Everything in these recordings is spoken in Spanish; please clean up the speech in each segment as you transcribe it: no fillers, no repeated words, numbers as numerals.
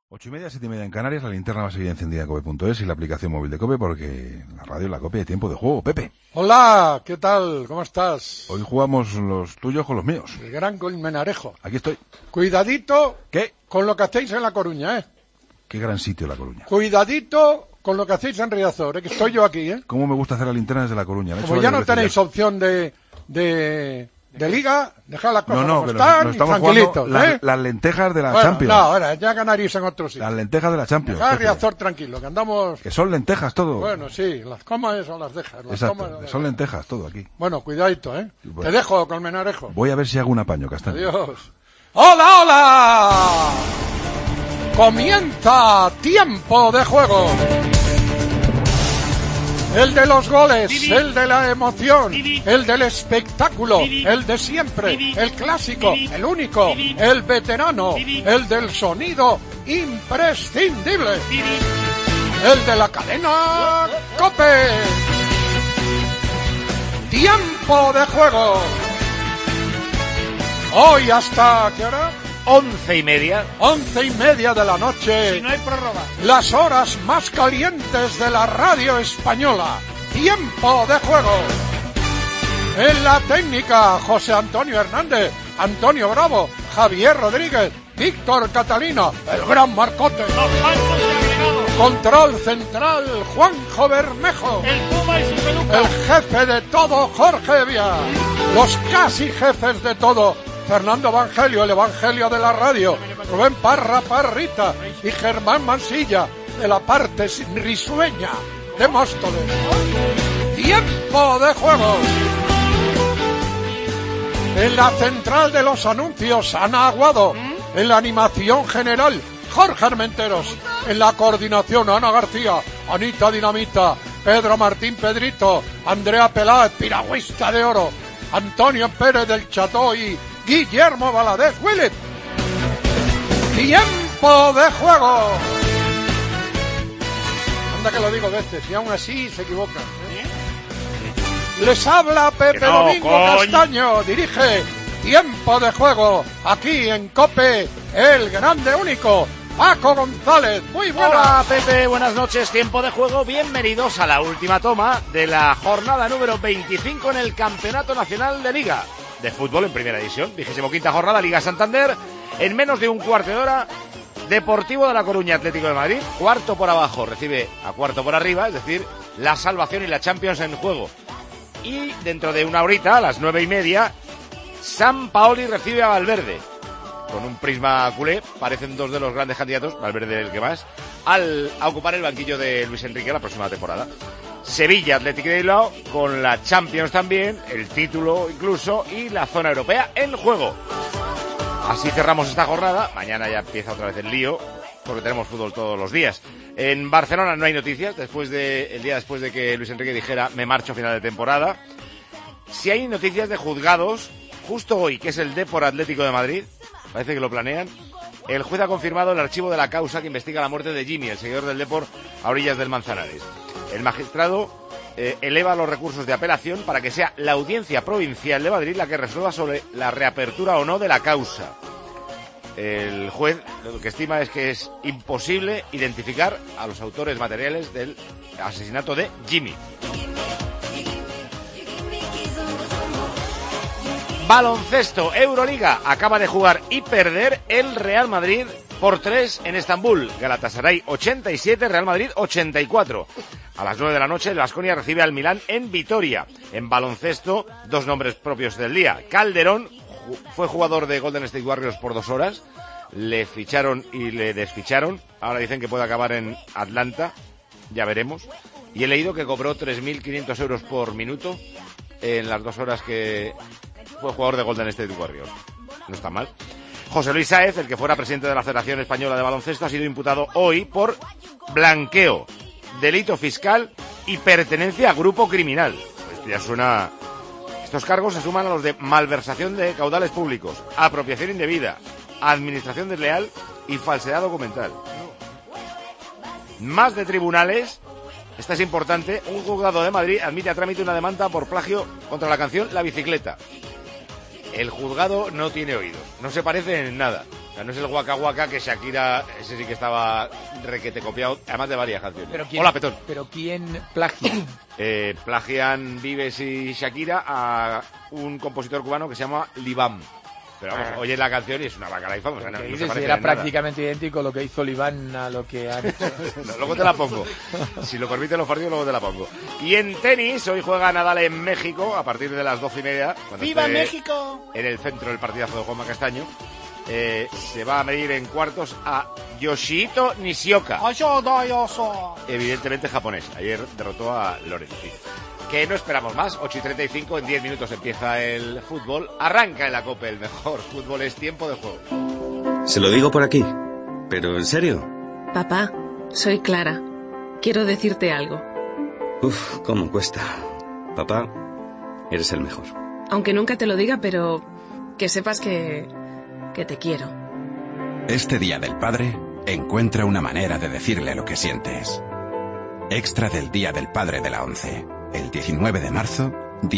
8:30, 7:30 en Canarias, la linterna va a seguir encendida en cope.es y la aplicación móvil de Cope, porque la radio es la copia de tiempo de juego. Pepe. Hola, ¿qué tal? ¿Cómo estás? Hoy jugamos los tuyos con los míos. El gran Colmenarejo. Aquí estoy. Cuidadito. ¿Qué? Con lo que hacéis en La Coruña, ¿eh? Qué gran sitio La Coruña. Cuidadito con lo que hacéis en Riazor, que estoy yo aquí, ¿eh? Cómo me gusta hacer la linterna desde La Coruña. Como ya no tenéis opción de liga, dejad las cosas como están, nos estamos tranquilitos, jugando las lentejas de la bueno, Champions. No, ahora ya ganaréis en otro sitio. Las lentejas de la Champions. Dejad Riazor tranquilo, que andamos... Que son lentejas todo. Bueno, sí, las comas o las dejas. Exacto, son lentejas todo aquí. Bueno, cuidadito, ¿eh? Bueno. Te dejo, Colmenarejo. Voy a ver si hago un apaño, Castaño. Adiós. ¡Hola, hola! Comienza Tiempo de Juego. El de los goles, el de la emoción, el del espectáculo, el de siempre, el clásico, el único, el veterano, el del sonido imprescindible, el de la cadena COPE. Tiempo de Juego. Hoy hasta, ¿qué hora? 11:30. 11:30 de la noche. Si no hay prórroga. Las horas más calientes de la radio española. Tiempo de Juego. En la técnica, José Antonio Hernández, Antonio Bravo, Javier Rodríguez, Víctor Catalina, el gran Marcote. Los panchos de agregado. Control central, Juanjo Bermejo. El Puma y su peluca. El jefe de todo, Jorge Evia. Los casi jefes de todo, Fernando Evangelio, el Evangelio de la radio, Rubén Parra Parrita y Germán Mansilla, de la parte risueña de Móstoles. Tiempo de Juego. En la central de los anuncios, Ana Aguado. En la animación general, Jorge Armenteros. En la coordinación, Ana García, Anita Dinamita, Pedro Martín Pedrito, Andrea Peláez, piragüista de oro, Antonio Pérez del Cható y Guillermo Valadez Willet. Tiempo de Juego. Anda que lo digo veces y aún así se equivocan, ¿eh? Les habla Pepe Domingo Castaño. Dirige Tiempo de Juego aquí en COPE, el grande único Paco González. Muy buenas. Hola Pepe, buenas noches. Tiempo de Juego. Bienvenidos a la última toma de la jornada número 25 en el Campeonato Nacional de Liga de Fútbol en primera división. 25ª jornada, Liga Santander. En menos de un cuarto de hora, Deportivo de La Coruña, Atlético de Madrid. Cuarto por abajo recibe a cuarto por arriba, es decir, la salvación y la Champions en juego. Y dentro de una horita, a las 9:30, San Paoli recibe a Valverde. Con un prisma culé, parecen dos de los grandes candidatos, Valverde el que más, a ocupar el banquillo de Luis Enrique la próxima temporada. Sevilla, Atlético de Bilbao, con la Champions también, el título incluso, y la zona europea en juego. Así cerramos esta jornada. Mañana ya empieza otra vez el lío, porque tenemos fútbol todos los días. En Barcelona no hay noticias, el día después de que Luis Enrique dijera me marcho a final de temporada. Si hay noticias de juzgados, justo hoy, que es el Depor Atlético de Madrid, parece que lo planean. El juez ha confirmado el archivo de la causa que investiga la muerte de Jimmy, el seguidor del Depor, a orillas del Manzanares. El magistrado eleva los recursos de apelación para que sea la Audiencia Provincial de Madrid la que resuelva sobre la reapertura o no de la causa. El juez lo que estima es que es imposible identificar a los autores materiales del asesinato de Jimmy. Baloncesto, Euroliga, acaba de jugar y perder el Real Madrid por 3 en Estambul. Galatasaray 87, Real Madrid 84. A las 9 de la noche el Baskonia recibe al Milán en Vitoria. En baloncesto, dos nombres propios del día. Calderón fue jugador de Golden State Warriors por 2 horas. Le ficharon y le desficharon. Ahora dicen que puede acabar en Atlanta. Ya veremos. Y he leído que cobró 3.500 euros por minuto en las 2 horas que fue jugador de Golden State Warriors. No está mal. José Luis Sáez, el que fuera presidente de la Federación Española de Baloncesto, ha sido imputado hoy por blanqueo, delito fiscal y pertenencia a grupo criminal. Esto ya suena... Estos cargos se suman a los de malversación de caudales públicos, apropiación indebida, administración desleal y falsedad documental. Más de tribunales. Esta es importante. Un juzgado de Madrid admite a trámite una demanda por plagio contra la canción La Bicicleta. El juzgado no tiene oídos, no se parece en nada. sea, no es el Waka Waka que Shakira, ese sí que estaba requete copiado, además de varias canciones. ¿Pero quién, Hola, Petón. ¿Pero quién plagia? Plagian Vives y Shakira a un compositor cubano que se llama Libán. Pero vamos, oye la canción y es una bacala y famosa. No, no era prácticamente idéntico lo que hizo Libán a lo que han hecho. No, luego te la pongo. Si lo permiten los partidos, luego te la pongo. Y en tenis, hoy juega Nadal en México a partir de las 12:30. ¡Viva México! En el centro del partidazo de Juanma Castaño. Se va a medir en cuartos a Yoshihito Nishioka. Evidentemente japonés. Ayer derrotó a Lorenzi. Que no esperamos más, 8:35, en 10 minutos empieza el fútbol. Arranca en la COPE, el mejor fútbol es tiempo de juego. Se lo digo por aquí, pero ¿en serio? Papá, soy Clara. Quiero decirte algo. Uf, cómo cuesta. Papá, eres el mejor. Aunque nunca te lo diga, pero que sepas que te quiero. Este Día del Padre, encuentra una manera de decirle lo que sientes. Extra del Día del Padre de la ONCE. El 19 de marzo,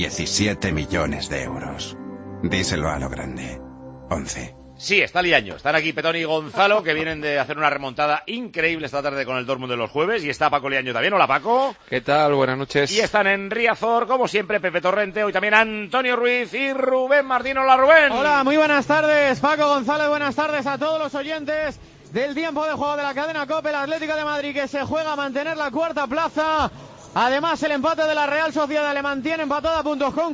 17 millones de euros. Díselo a lo grande. 11. Sí, está liaño. Están aquí Petón y Gonzalo, que vienen de hacer una remontada increíble esta tarde con el Dortmund de los jueves. Y está Paco Liaño también. Hola, Paco. ¿Qué tal? Buenas noches. Y están en Riazor, como siempre, Pepe Torrente. Hoy también Antonio Ruiz y Rubén Martín. Hola, Rubén. Hola, muy buenas tardes, Paco González. Buenas tardes a todos los oyentes del tiempo de juego de la cadena COPE. El Atlético de Madrid, que se juega a mantener la cuarta plaza. Además, el empate de la Real Sociedad le mantiene empatada a puntos con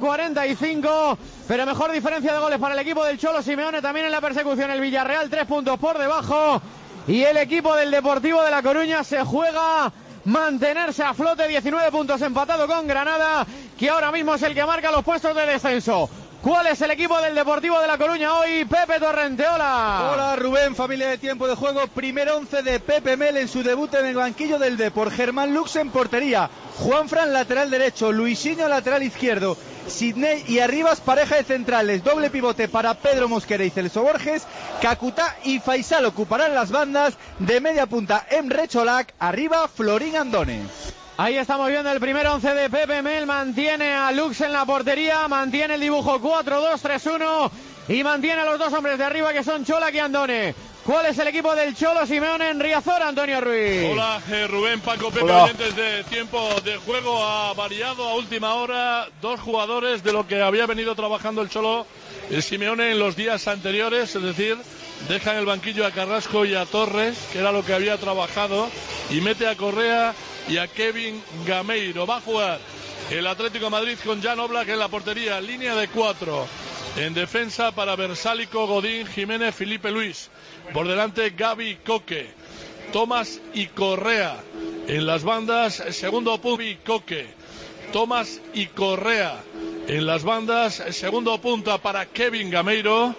45, pero mejor diferencia de goles para el equipo del Cholo Simeone. También en la persecución el Villarreal, 3 puntos por debajo, y el equipo del Deportivo de La Coruña se juega mantenerse a flote, 19 puntos, empatado con Granada, que ahora mismo es el que marca los puestos de descenso. ¿Cuál es el equipo del Deportivo de La Coruña hoy? Pepe Torrente, hola. Hola Rubén, familia de tiempo de juego. Primer 11 de Pepe Mel en su debut en el banquillo del Depor. Germán Lux en portería, Juanfran lateral derecho, Luisinho lateral izquierdo, Sidney y Arribas pareja de centrales. Doble pivote para Pedro Mosquera y Celso Borges. Kakuta y Faisal ocuparán las bandas. De media punta Emre Cholak, arriba Florín Andone. Ahí estamos viendo el primer 11 de Pepe Mel, mantiene a Lux en la portería, mantiene el dibujo 4-2-3-1 y mantiene a los dos hombres de arriba que son Cholak y Andone. ¿Cuál es el equipo del Cholo Simeone en Riazor, Antonio Ruiz? Hola, Rubén, Paco, Pepe, oyentes de tiempo de juego. Ha variado a última hora dos jugadores de lo que había venido trabajando el Cholo Simeone en los días anteriores, es decir, deja en el banquillo a Carrasco y a Torres, que era lo que había trabajado, y mete a Correa y a Kevin Gameiro. Va a jugar el Atlético de Madrid con Jan Oblak en la portería, línea de 4. En defensa para Versálico, Godín, Jiménez, Felipe Luis. Por delante Gavi, Coque, Tomás y Correa. En las bandas, segundo punto, Coque, Tomás y Correa. En las bandas, segundo punta para Kevin Gameiro.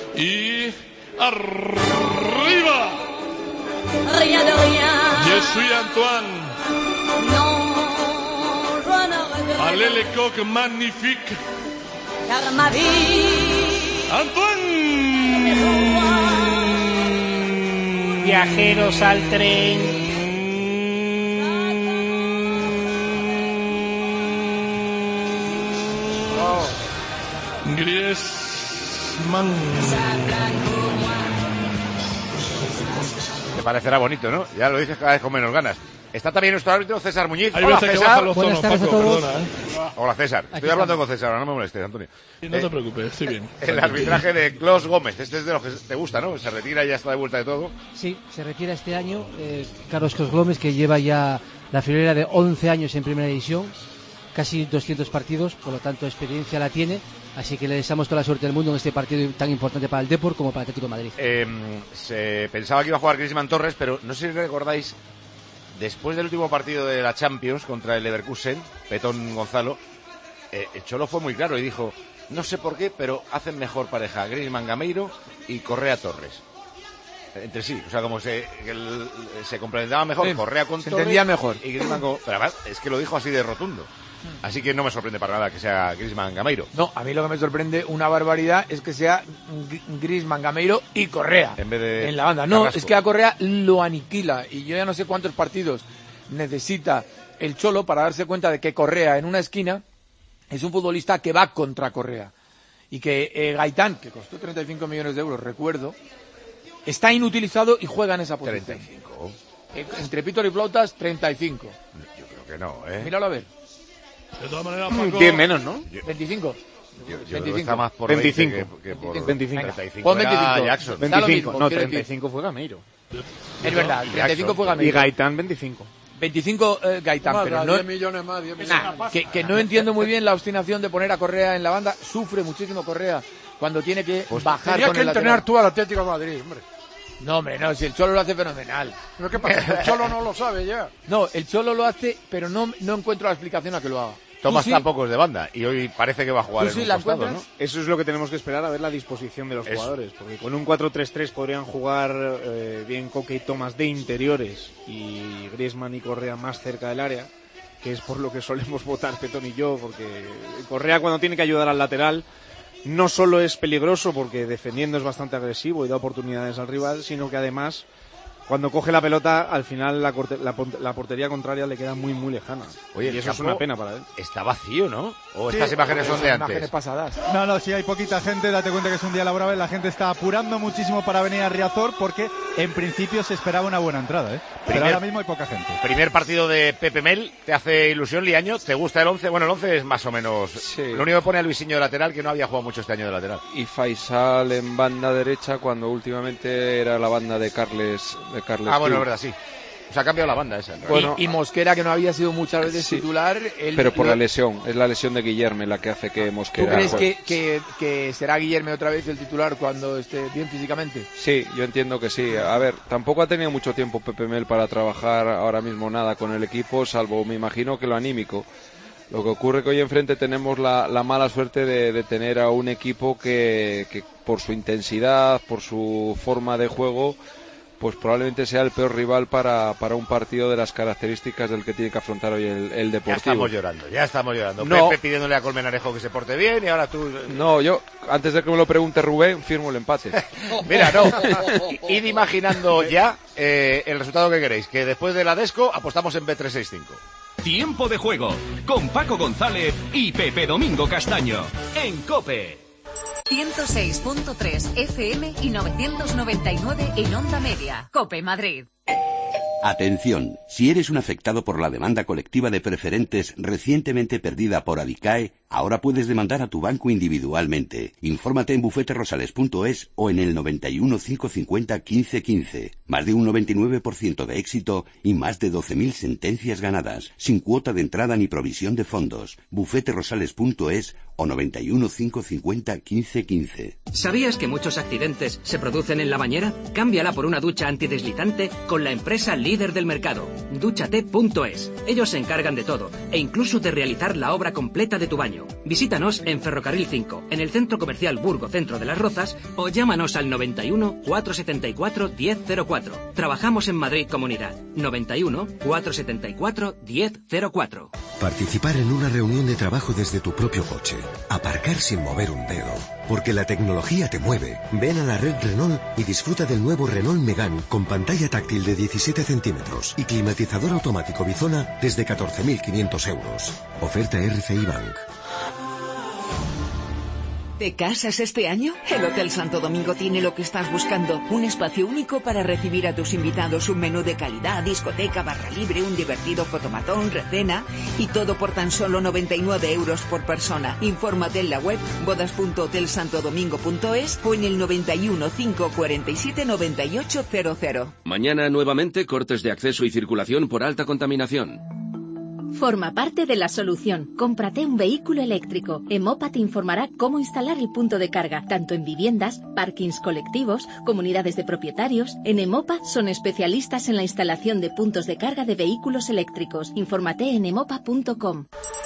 Y arriba, Je suis Antoine. Allez les coques magnifiques. Antoine. Viajeros al tren. Griezmann. Te parecerá bonito, ¿no? Ya lo dices cada vez con menos ganas. Está también nuestro árbitro César Muñiz. Hay Hola, veces César. que bajan los tonos, Buenas tardes Paco, a todos. perdona, Hola, César. Estoy hablando con César, ahora no me molestes, Antonio. No te preocupes, estoy bien. El arbitraje de Clos Gómez. Este es de los que te gusta, ¿no? Se retira y ya está de vuelta de todo. Sí, se retira este año. Carlos Clos Gómez, que lleva ya la friolera de 11 años en primera división, casi 200 partidos, por lo tanto experiencia la tiene. Así que le deseamos toda la suerte del mundo en este partido tan importante para el Depor como para el Atlético de Madrid. Se pensaba que iba a jugar Griezmann Torres, pero no sé si recordáis, después del último partido de la Champions contra el Leverkusen, Petón Gonzalo, el Cholo fue muy claro y dijo, no sé por qué, pero hacen mejor pareja Griezmann Gameiro y Correa Torres. Entre sí, o sea, como se complementaban mejor, sí, Correa con se Torres. entendían mejor. Y Griezmann con... Pero además, es que lo dijo así de rotundo. Así que no me sorprende para nada que sea Griezmann Gameiro. No, a mí lo que me sorprende una barbaridad es que sea Griezmann, Gameiro y Correa en vez de en la banda. No, Carrasco. es que a Correa lo aniquila y yo ya no sé cuántos partidos necesita el Cholo para darse cuenta de que Correa en una esquina es un futbolista que va contra Correa y que Gaitán, que costó 35 millones de euros, recuerdo, está inutilizado y juega en esa posición. 35. Entre pítor y flautas, 35. Yo creo que no, ¿eh? Míralo a ver. De todas maneras, Paco... 10 menos, ¿no? 25. Yo 25. está más por 25. 20 que por 25. 35. Pon 25. Era Jackson. 25. mismo, No, quiero 35 fue Gameiro. Es verdad, el 35 fue Y Gameiro. Gaitán 25. 25 Gaitán, Más, pero 10 millones más, 10 millones Nah, más. que no entiendo muy bien la obstinación de poner a Correa en la banda. Sufre muchísimo Correa cuando tiene que bajar Tenías con que el entrenar lateral. tú al Atlético de Madrid, hombre. No, hombre, no, si el Cholo lo hace fenomenal. ¿Pero qué pasa? El Cholo no lo sabe ya. No, el Cholo lo hace, pero no encuentro la explicación a que lo haga. Tomás ¿Tú sí? tampoco es de banda y hoy parece que va a jugar ¿Tú en sí un la costado, encuentras? ¿no? Eso es lo que tenemos que esperar, a ver la disposición de los Eso. jugadores. Porque con un 4-3-3 podrían jugar bien Coque y Tomás de interiores y Griezmann y Correa más cerca del área, que es por lo que solemos votar Petón y yo, porque Correa cuando tiene que ayudar al lateral no solo es peligroso porque defendiendo es bastante agresivo y da oportunidades al rival, sino que además cuando coge la pelota al final la portería contraria le queda muy muy lejana. Oye, y el eso es campo una pena para él. Está vacío, ¿no? O Sí, estas imágenes son de Imágenes antes. pasadas. No, sí, hay poquita gente, date cuenta que es un día laborable, la gente está apurando muchísimo para venir a Riazor porque en principio se esperaba una buena entrada, ¿eh? Pero ahora mismo hay poca gente. Primer partido de Pepe Mel, ¿te hace ilusión, Liaño? ¿Te gusta el 11? Bueno, el 11 es más o menos... Sí. Lo único que pone a Luisinho de lateral, que no había jugado mucho este año de lateral. Y Faisal en banda derecha cuando últimamente era la banda de Carles Ah, bueno, Gil. es verdad, sí. O sea, ha cambiado la banda esa. en realidad. Bueno, y Mosquera, que no había sido muchas veces sí, titular. Él pero por la lesión, es la lesión de Guillerme la que hace que ¿Tú Mosquera crees juegue. que será Guillermo otra vez el titular cuando esté bien físicamente? Sí, yo entiendo que sí. A ver, tampoco ha tenido mucho tiempo Pepe Mel para trabajar ahora mismo nada con el equipo, salvo me imagino que lo anímico. Lo que ocurre que hoy enfrente tenemos la mala suerte de tener a un equipo que por su intensidad, por su forma de juego, pues probablemente sea el peor rival para un partido de las características del que tiene que afrontar hoy el Deportivo. Ya estamos llorando. No. Pepe pidiéndole a Colmenarejo que se porte bien y ahora tú... No, yo, antes de que me lo pregunte Rubén, firmo el empate. Mira, no. Id imaginando ya el resultado que queréis, que después de la Desco apostamos en B365. Tiempo de juego con Paco González y Pepe Domingo Castaño en COPE. 106.3 FM y 999 en Onda Media. COPE Madrid. Atención, si eres un afectado por la demanda colectiva de preferentes recientemente perdida por Adicae, ahora puedes demandar a tu banco individualmente. Infórmate en bufeterosales.es o en el 91 550 1515. Más de un 99% de éxito y más de 12.000 sentencias ganadas, sin cuota de entrada ni provisión de fondos. bufeterosales.es o 91 550 1515. ¿Sabías que muchos accidentes se producen en la bañera? Cámbiala por una ducha antideslizante con la empresa líder del mercado, Dúchate.es. Ellos se encargan de todo e incluso de realizar la obra completa de tu baño. Visítanos en Ferrocarril 5, en el Centro Comercial Burgo Centro de las Rozas o llámanos al 91 474 1004. Trabajamos en Madrid Comunidad. 91 474 1004. Participar en una reunión de trabajo desde tu propio coche. Aparcar sin mover un dedo. Porque la tecnología te mueve. Ven a la red Renault y disfruta del nuevo Renault Megane con pantalla táctil de 17 centímetros y climatizador automático Bizona desde 14.500 euros. Oferta RCI Bank. ¿Te casas este año? El Hotel Santo Domingo tiene lo que estás buscando. Un espacio único para recibir a tus invitados, un menú de calidad, discoteca, barra libre, un divertido fotomatón, recena y todo por tan solo 99 euros por persona. Infórmate en la web bodas.hotelsantodomingo.es o en el 91 547 9800. Mañana nuevamente cortes de acceso y circulación por alta contaminación. Forma parte de la solución. Cómprate un vehículo eléctrico. Emopa te informará cómo instalar el punto de carga, tanto en viviendas, parkings colectivos, comunidades de propietarios. En Emopa son especialistas en la instalación de puntos de carga de vehículos eléctricos. Infórmate en emopa.com.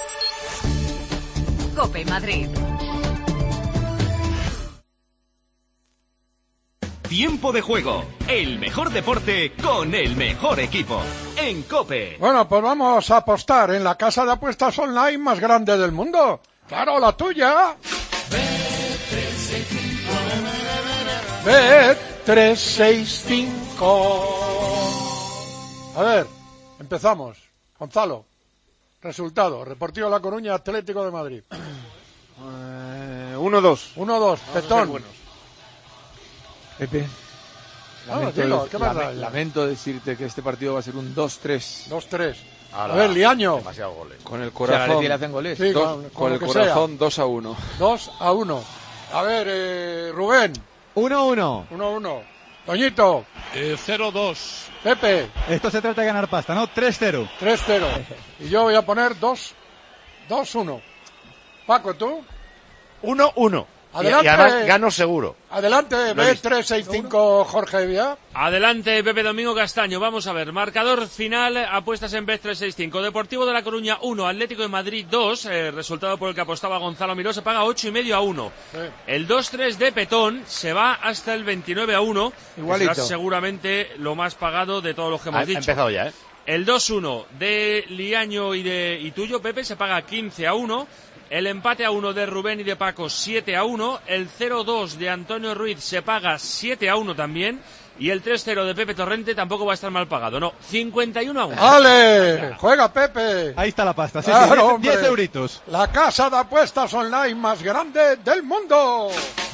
COPE Madrid. Tiempo de juego, el mejor deporte con el mejor equipo, en COPE. Bueno, pues vamos a apostar en la casa de apuestas online más grande del mundo. ¡Claro, la tuya! Bet365. A ver, empezamos. Gonzalo, resultado. Deportivo La Coruña, Atlético de Madrid. 1-2. 1-2, Petón. Pepe. Lamento decirte que este partido va a ser un 2-3. 2-3. A ver, Liaño. Demasiado goles. Con el corazón. Le hacen goles. Sí, con el corazón 2-1. 2-1. A ver, Rubén. 1-1. 1-1. Toñito. 0-2. Pepe. Esto se trata de ganar pasta, ¿no? 3-0. 3-0. Y yo voy a poner 2-1. Paco, ¿tú? 1-1. Adelante. Y además gano seguro. Adelante, B365 Jorge Vía. Adelante, Pepe Domingo Castaño. Vamos a ver, marcador final, apuestas en Bet365. Deportivo de La Coruña 1, Atlético de Madrid 2, resultado por el que apostaba Gonzalo Miró, se paga 8,5-1. Sí. El 2-3 de Petón se va hasta el 29-1. Igualito. Será seguramente lo más pagado de todos los que hemos dicho. Ha empezado ya, ¿eh? El 2-1 de Liaño y tuyo, Pepe, se paga 15-1. El empate a 1 de Rubén y de Paco, 7-1. El 0-2 de Antonio Ruiz se paga 7-1 también. Y el 3-0 de Pepe Torrente tampoco va a estar mal pagado, no, 51-1. ¡Ale! ¡Juega Pepe! Ahí está la pasta, sí, claro, 10 euritos. La casa de apuestas online más grande del mundo.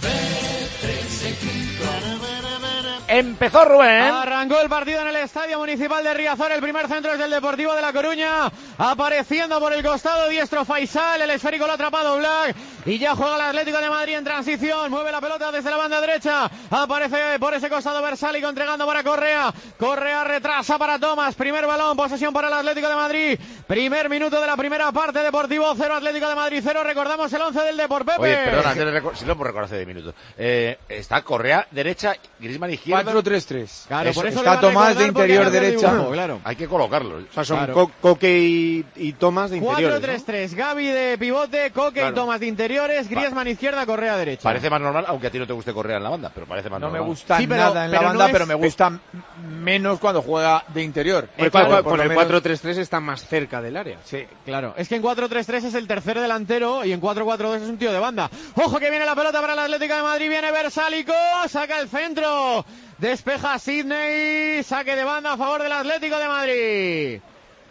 Empezó Rubén. Arrancó el partido en el Estadio Municipal de Riazor. El primer centro es del Deportivo de La Coruña. Apareciendo por el costado diestro Faisal. El esférico lo ha atrapado Black. Y ya juega el Atlético de Madrid en transición. Mueve la pelota desde la banda derecha. Aparece por ese costado Versálico entregando para Correa. Correa retrasa para Tomás. Primer balón, posesión para el Atlético de Madrid. Primer minuto de la primera parte. Deportivo 0, Atlético de Madrid 0. Recordamos el 11 del Depor, Pepe. Oye, perdona, si lo hemos recordado hace 10 minutos. Está Correa derecha, Griezmann izquierda. 4-3-3. Claro, por eso está Tomás de interior derecha. Claro. Hay que colocarlo. O sea, son Coque y Tomás de interiores. 4-3-3. Gavi de pivote, Coque y Tomás de interiores, Griezmann izquierda, Correa derecha. Parece más normal, aunque a ti no te guste Correa en la banda, pero parece más normal. No me gusta nada en la banda, pero me gusta menos cuando juega de interior. Con el 4-3-3 está más cerca del área. Sí, claro. Es que en 4-3-3 es el tercer delantero y en 4-4-2 es un tío de banda. Ojo que viene la pelota para el Atlético de Madrid, viene Versálico, saca el centro. Despeja Sidney, saque de banda a favor del Atlético de Madrid.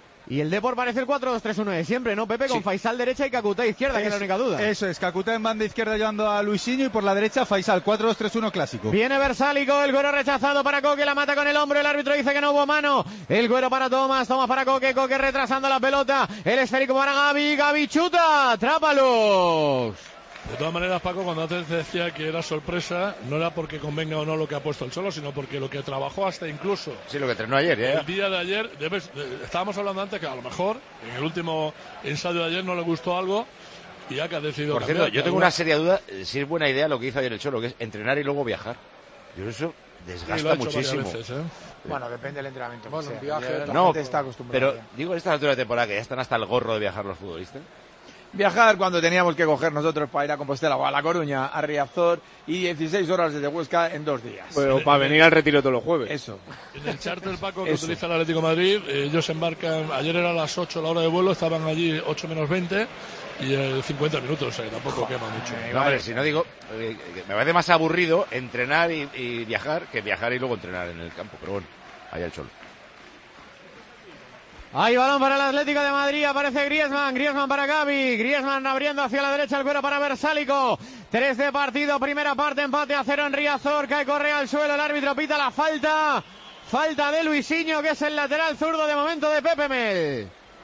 Y el Depor parece el 4-2-3-1 de siempre, ¿no, Pepe? Con Faisal derecha y Kakuta izquierda, que es la única duda. Eso es, Kakuta en banda izquierda llevando a Luisinho y por la derecha Faisal, 4-2-3-1 clásico. Viene Versálico, el Güero rechazado para Coque, la mata con el hombro, el árbitro dice que no hubo mano. El Güero para Tomás para Coque, Coque retrasando la pelota. El esférico para Gavi, Gavi chuta, atrápalos. De todas maneras, Paco, cuando antes decía que era sorpresa, no era porque convenga o no lo que ha puesto el Cholo, sino porque lo que trabajó hasta incluso... Sí, lo que entrenó ayer, ¿eh? El día de ayer, estábamos hablando antes que a lo mejor en el último ensayo de ayer no le gustó algo y ya que ha decidido Por cierto, yo tengo una seria duda si es buena idea lo que hizo ayer el Cholo, que es entrenar y luego viajar. Yo eso desgasta muchísimo. Veces, Bueno, depende del entrenamiento. Bueno, un viaje... No, está acostumbrado. pero digo, esta altura de temporada que ya están hasta el gorro de viajar los futbolistas. Viajar cuando teníamos que coger nosotros para ir a Compostela o a La Coruña, a Riazor, y 16 horas desde Huesca en 2 días. O para venir al retiro todos los jueves. Eso. En el charter, Paco, que utiliza el Atlético de Madrid, ellos embarcan, ayer era a las 8 la hora de vuelo, estaban allí 8 menos 20 y 50 minutos, o sea, tampoco quema mucho. No, hombre, si no digo, me parece más aburrido entrenar y viajar que viajar y luego entrenar en el campo, pero bueno, allá el Cholo. Hay balón para el Atlético de Madrid, aparece Griezmann para Gavi, Griezmann abriendo hacia la derecha, el Güero para Versálico. 3 de partido, primera parte, empate a 0 en Riazor, cae Correa al suelo, el árbitro pita la falta de Luisinho, que es el lateral zurdo de momento de Pepe Mel.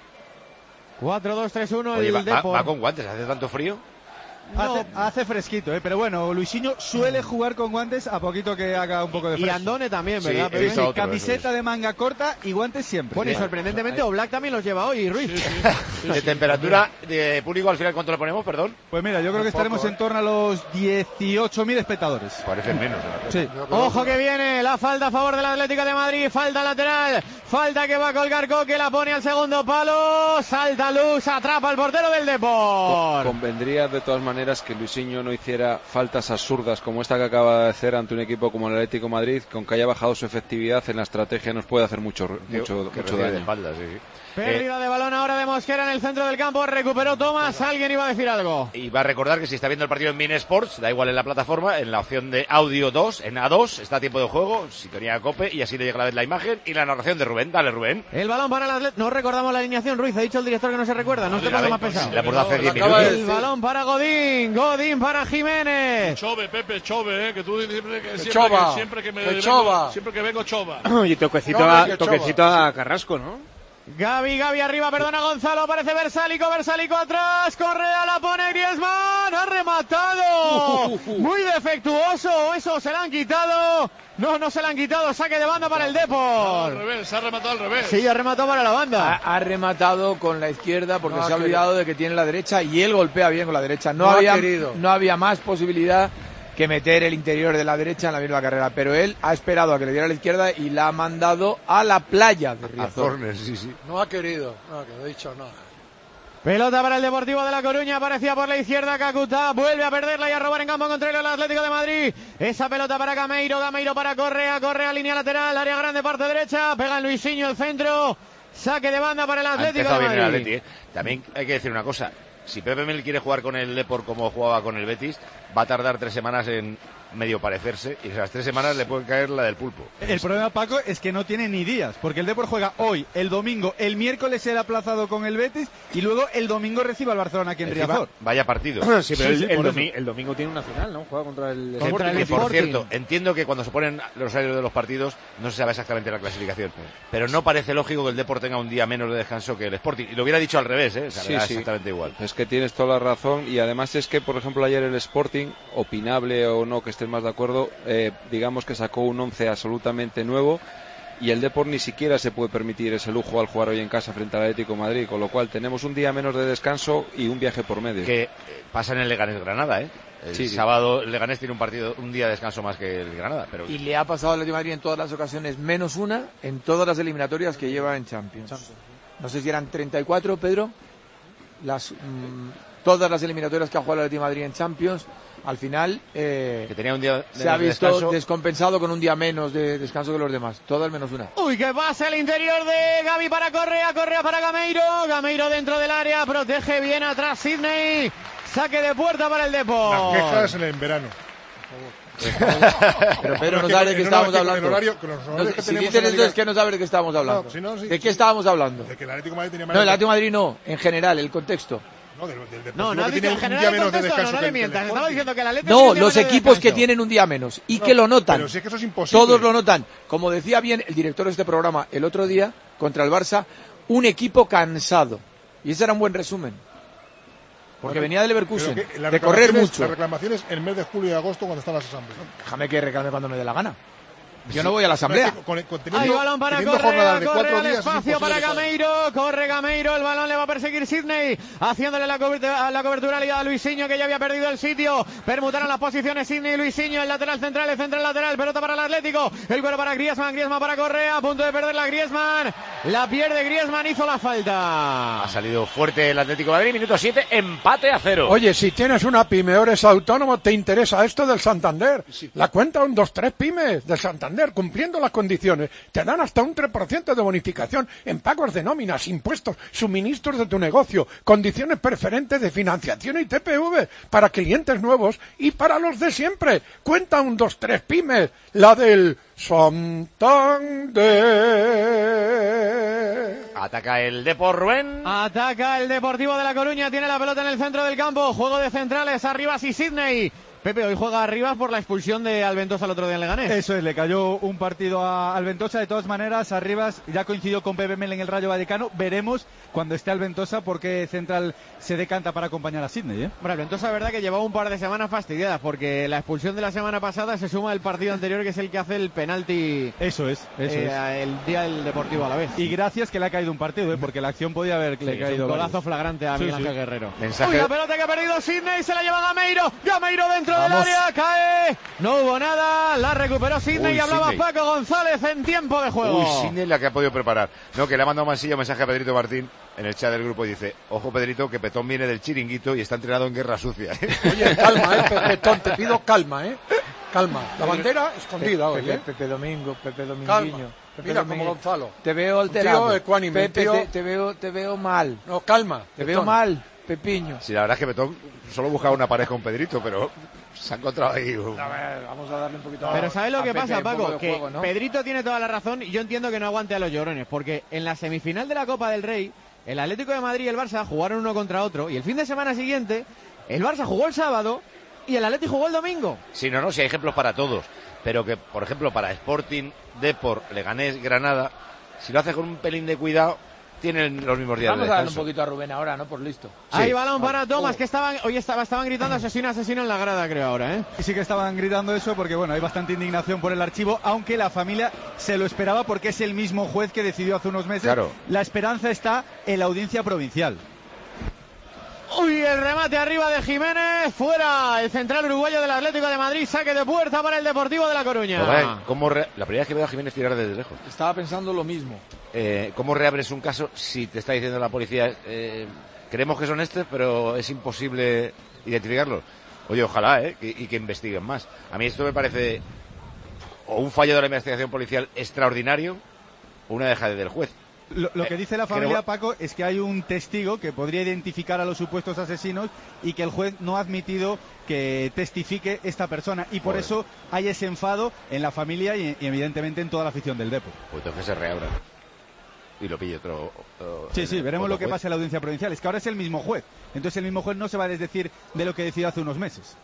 4-2-3-1 el Depor. ¿Va con guantes? ¿Hace tanto frío? No. Hace fresquito, pero bueno, Luisinho suele jugar con guantes a poquito que haga un poco de fresco. Y Andone también, ¿verdad? Sí, camiseta de manga corta y guantes siempre. Bueno, y sorprendentemente Oblak también los lleva hoy, Ruiz. ¿De temperatura de público al final cuánto le ponemos, perdón? Pues mira, yo creo que estaremos en torno a los 18.000 espectadores. Parecen menos. Sí. Ojo que viene la falta a favor del Atlético de Madrid, falta lateral, falta que va a colgar Coque, la pone al segundo palo, salta Luz, atrapa al portero del Depor. Convendría de todas maneras que Luisinho no hiciera faltas absurdas como esta que acaba de hacer ante un equipo como el Atlético de Madrid, que aunque haya bajado su efectividad en la estrategia nos puede hacer mucho daño. De espalda, sí. Pérdida de balón ahora de Mosquera en el centro del campo, recuperó Tomás, alguien iba a decir algo. Y va a recordar que si está viendo el partido en Bein Sports, da igual en la plataforma, en la opción de audio 2, en A2, está a tiempo de juego, sintonía Cope, y así le llega a la vez la imagen y la narración de Rubén. Dale, Rubén. El balón para el Atlético, no recordamos la alineación, Ruiz, ha dicho el director que no se recuerda, no te pongas más pesado. La puedo hacer 10 minutos. El balón para Godín. Godín para Jiménez. Chove, Pepe, Chove, que tú siempre que vengo Chova. Y toquecito a Carrasco, ¿no? Gavi arriba, perdona Gonzalo, aparece Versálico atrás, Correa la pone Griezmann, ha rematado, muy defectuoso, eso se la han quitado, no se la han quitado, saque de banda para el Depor. No, al revés, ha rematado al revés. Sí, ha rematado para la banda. Ha rematado con la izquierda porque se ha olvidado de que tiene la derecha y él golpea bien con la derecha, no había más posibilidad que meter el interior de la derecha en la misma carrera, pero él ha esperado a que le diera a la izquierda y la ha mandado a la playa de Riazor. No ha querido, no ha dicho nada. Pelota para el Deportivo de La Coruña, aparecía por la izquierda Kakuta, vuelve a perderla y a robar en campo contrario al Atlético de Madrid. Esa pelota para Gameiro para Correa, línea lateral, área grande, parte derecha, pega en Luisinho el centro, saque de banda para el Atlético de Madrid. El Atleti, También hay que decir una cosa, si Pepe Mel quiere jugar con el Depor como jugaba con el Betis, va a tardar 3 semanas en medio parecerse y esas 3 semanas le puede caer la del pulpo. El problema, Paco, es que no tiene ni días, porque el Depor juega hoy, el domingo, el miércoles será aplazado con el Betis y luego el domingo recibe al Barcelona aquí en Riazor. Vaya partido. Sí, pero el domingo tiene una final, ¿no? Juega contra el Sporting. Por cierto, entiendo que cuando se ponen los horarios de los partidos no se sabe exactamente la clasificación, pero no parece lógico que el Depor tenga un día menos de descanso que el Sporting. Y lo hubiera dicho al revés, ¿eh? O sea, exactamente igual. Es que tienes toda la razón y además es que, por ejemplo, ayer el Sporting, opinable o no que estés más de acuerdo, digamos que sacó un 11 absolutamente nuevo y el Depor ni siquiera se puede permitir ese lujo al jugar hoy en casa frente al Atlético de Madrid, con lo cual tenemos un día menos de descanso y un viaje por medio. Que pasa en el Leganés-Granada, ¿eh? El sábado el Leganés tiene un día de descanso más que el Granada. Pero... Y le ha pasado al Atlético de Madrid en todas las ocasiones, menos una, en todas las eliminatorias que lleva en Champions. No sé si eran 34, Pedro, todas las eliminatorias que ha jugado el Atlético de Madrid en Champions. Al final que tenía un día se ha visto descanso, descompensado con un día menos de descanso que los demás, todas menos una. Uy, que pasa el interior de Gavi para Correa para Gameiro dentro del área, protege bien atrás Sidney, saque de puerta para el Depor. Las quejas en verano. Pero Pedro no sabe de qué estábamos hablando. Si dices esto es que no sabes de qué estábamos hablando. ¿De qué estábamos hablando? De que el Atlético de Madrid tenía No, el Atlético de Madrid no, en general, el contexto. No has dicho en general el contexto, no le mientas. Estaba diciendo que el Atlético no, los equipos que tienen un día menos y que lo notan. Pero si es que eso es imposible. Todos lo notan. Como decía bien el director de este programa el otro día, contra el Barça, un equipo cansado. Y ese era un buen resumen. Porque venía del Leverkusen, de correr mucho. Las reclamaciones en el mes de julio y agosto cuando están las asambleas. Déjame que reclame cuando me dé la gana. Yo no voy a la asamblea. Hay balón para Correa, corre al espacio para Gameiro, corre Gameiro, el balón le va a perseguir Sidney, haciéndole la cobertura a Luisinho, que ya había perdido el sitio. Permutaron las posiciones Sidney y Luisinho, el lateral central, el central lateral, pelota para el Atlético, el cuero para Griezmann para Correa, a punto de perderla Griezmann, la pierde Griezmann, hizo la falta. Ha salido fuerte el Atlético de Madrid, minuto 7, empate a 0. Oye, si tienes una pyme o eres autónomo, te interesa esto del Santander. La cuenta 1, 2, 3 pymes del Santander, cumpliendo las condiciones, te dan hasta un 3% de bonificación en pagos de nóminas, impuestos, suministros de tu negocio, condiciones preferentes de financiación y TPV para clientes nuevos y para los de siempre. Cuenta 1, 2, 3 pymes, la del Santander. Ataca el Depor, Rubén. Ataca el Deportivo de La Coruña, tiene la pelota en el centro del campo, juego de centrales, Arribas y Sidney. Pepe, hoy juega Arribas por la expulsión de Alventosa el otro día en Leganés. Eso es, le cayó un partido a Alventosa. De todas maneras, Arribas ya coincidió con Pepe Mel en el Rayo Vallecano. Veremos cuando esté Alventosa por qué Central se decanta para acompañar a Sidney, ¿eh? Bueno, Alventosa, verdad que llevaba un par de semanas fastidiadas porque la expulsión de la semana pasada se suma al partido anterior, que es el que hace el penalti. Eso es. El día del Deportivo a la vez. Y gracias que le ha caído un partido, porque la acción podía haberle caído. Un golazo flagrante a Miguel Ángel Guerrero. Mensaje... Uy, la pelota que ha perdido Sidney, se la lleva Gameiro dentro del área, cae, no hubo nada, la recuperó Sidney y hablaba Sidney. Paco González en tiempo de juego. Uy, Sidney la que ha podido preparar. No, que le ha mandado Mansilla un mensaje a Pedrito Martín en el chat del grupo y dice: ojo Pedrito, que Petón viene del Chiringuito y está entrenado en guerra sucia. Oye, calma, Petón, te pido calma, calma. La bandera escondida hoy, Pepe Dominguinho. Mira, como Gonzalo. Te veo alterado. Tío ecuánime, Pepe, te veo mal. No, calma. Te veo mal, Pepiño. Sí, la verdad es que Petón solo buscaba una pareja con Pedrito, pero se ha encontrado ahí. A ver, vamos a darle un poquito. Pero ¿sabes lo que pasa, Paco? Que juego, ¿no? Pedrito tiene toda la razón y yo entiendo que no aguante a los llorones, porque en la semifinal de la Copa del Rey, el Atlético de Madrid y el Barça jugaron uno contra otro y el fin de semana siguiente El Barça jugó el sábado y el Atleti jugó el domingo. Sí, no, si hay ejemplos para todos. Pero que, por ejemplo, para Sporting, Depor, Leganés, Granada, si lo haces con un pelín de cuidado, tienen los mismos días de descanso. Vamos a darle un poquito a Rubén ahora, ¿no? Por listo. Sí. Hay balón para Tomás, que estaban gritando asesino en la grada, creo ahora, ¿eh? Sí que estaban gritando eso porque, bueno, hay bastante indignación por el archivo, aunque la familia se lo esperaba porque es el mismo juez que decidió hace unos meses. Claro. La esperanza está en la audiencia provincial. Uy, el remate arriba de Jiménez, fuera el central uruguayo del Atlético de Madrid, saque de puerta para el Deportivo de La Coruña. La primera vez que veo a Jiménez tirar desde lejos. Estaba pensando lo mismo. ¿Cómo reabres un caso si te está diciendo la policía, creemos que son pero es imposible identificarlos? Oye, ojalá, y que investiguen más. A mí esto me parece o un fallo de la investigación policial extraordinario o una dejadez del juez. Lo que dice la familia, Paco, es que hay un testigo que podría identificar a los supuestos asesinos y que el juez no ha admitido que testifique esta persona, y por eso hay ese enfado en la familia y evidentemente en toda la afición del Depor. Pues entonces se reabra y lo pille otro sí, veremos lo que juez. pasa en la audiencia provincial. Es que ahora es el mismo juez, entonces el mismo juez no se va a desdecir de lo que decidió hace unos meses.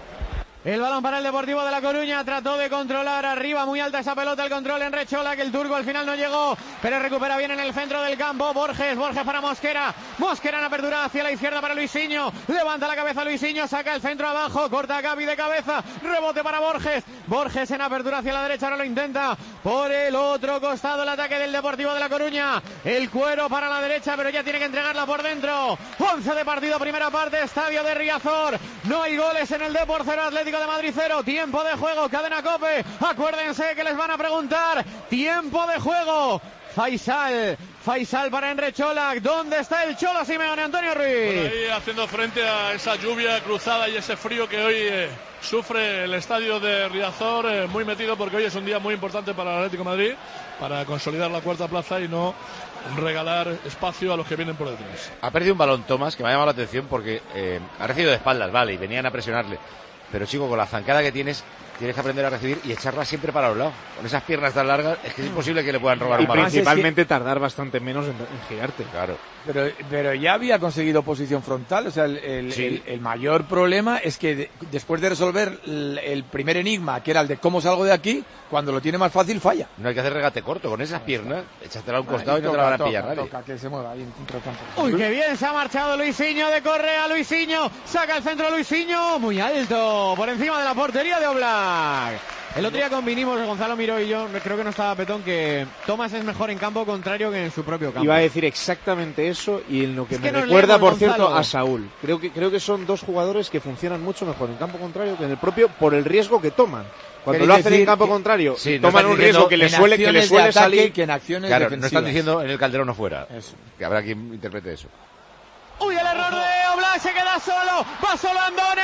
El balón para el Deportivo de La Coruña, trató de controlar arriba, muy alta esa pelota, el control en Rechola, que el turco al final no llegó, pero recupera bien en el centro del campo, Borges para Mosquera en apertura hacia la izquierda para Luisinho, levanta la cabeza Luisinho, saca el centro abajo, corta a Gavi de cabeza, rebote para Borges en apertura hacia la derecha, ahora lo intenta, por el otro costado el ataque del Deportivo de La Coruña, el cuero para la derecha, pero ya tiene que entregarla por dentro, 11 de partido, primera parte, estadio de Riazor, no hay goles en el Depor, 0 Atlético de Madrid 0, tiempo de juego, cadena COPE, acuérdense que les van a preguntar, tiempo de juego, Faisal para Enre Cholak, ¿dónde está el Cholo Simeone? Antonio Ruiz. Por ahí haciendo frente a esa lluvia cruzada y ese frío que hoy sufre el estadio de Riazor, muy metido porque hoy es un día muy importante para el Atlético de Madrid, para consolidar la cuarta plaza y no regalar espacio a los que vienen por detrás. Ha perdido un balón Tomás que me ha llamado la atención porque ha recibido de espaldas, vale, y venían a presionarle. Pero chico, con la zancada que tienes que aprender a recibir y echarla siempre para los lados. Con esas piernas tan largas es que es imposible que le puedan robar un balón. Y principalmente tardar bastante menos en girarte. Claro. Pero ya había conseguido posición frontal, o sea, el mayor problema es que después de resolver el primer enigma, que era el de cómo salgo de aquí, cuando lo tiene más fácil falla. No hay que hacer regate corto, con esas piernas, échatela a un costado y no te la van a pillar nadie. Toca que se mueva ahí en contracampo. Uy, qué bien, se ha marchado Luisinho de Correa, Luisinho, saca el centro Luisinho, muy alto, por encima de la portería de Oblak. El otro día convinimos, Gonzalo Miró y yo, creo que no estaba Petón, que Tomás es mejor en campo contrario que en su propio campo. Iba a decir exactamente eso, y en lo que me recuerda, por cierto, a Saúl. Creo que son dos jugadores que funcionan mucho mejor en campo contrario que en el propio, por el riesgo que toman. Cuando lo hacen en campo contrario, toman un riesgo que les suele salir. Que en acciones claro, defensivas. No están diciendo en el Calderón no fuera. Eso. Que habrá quien interprete eso. Uy, el error de Oblak, se queda solo, va solo Andone.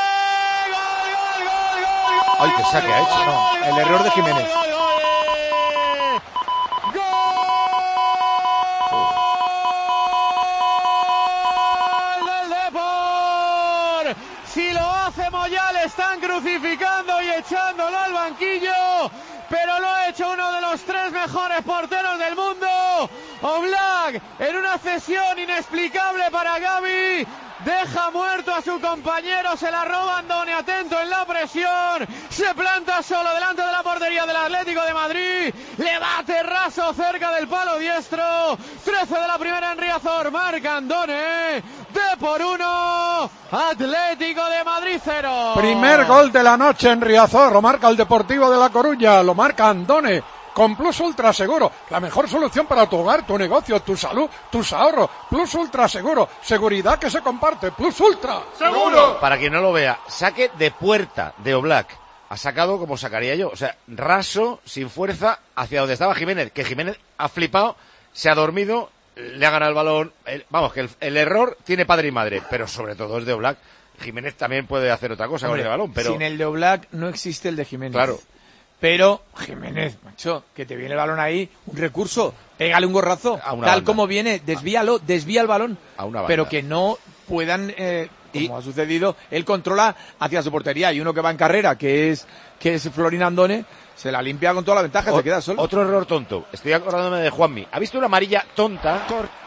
¡Ay, qué saque ha hecho! No, el error de Jiménez. ¡Gol del Depor! Si lo hace Moyá, le están crucificando y echándolo al banquillo, pero lo ha hecho uno de los 3 mejores porteros del mundo. Oblak, en una cesión inexplicable para Gavi, deja muerto a su compañero, se la roba Andone, atento en la presión, se planta solo delante de la portería del Atlético de Madrid, le bate raso cerca del palo diestro, 13 de la primera en Riazor, marca Andone, Depor 1, Atlético de Madrid 0. Primer gol de la noche en Riazor, lo marca el Deportivo de La Coruña, lo marca Andone. Con Plus Ultra Seguro, la mejor solución para tu hogar, tu negocio, tu salud, tus ahorros. Plus Ultra Seguro, seguridad que se comparte. Plus Ultra Seguro. Para quien no lo vea, saque de puerta de Oblak. Ha sacado como sacaría yo, o sea, raso, sin fuerza, hacia donde estaba Jiménez. Que Jiménez ha flipado, se ha dormido, le ha ganado el balón. Vamos, que el error tiene padre y madre, pero sobre todo es de Oblak. Jiménez también puede hacer otra cosa con el balón, pero sin el de Oblak no existe el de Jiménez. Claro. Pero Jiménez, macho, que te viene el balón ahí, un recurso, pégale un gorrazo, tal banda. Como viene, desvía el balón, a una banda. Pero que no puedan, como ha sucedido, él controla hacia su portería, y uno que va en carrera, que es Florin Andone, se la limpia con toda la ventaja, se queda solo. Otro error tonto, estoy acordándome de Juanmi, ¿ha visto una amarilla tonta?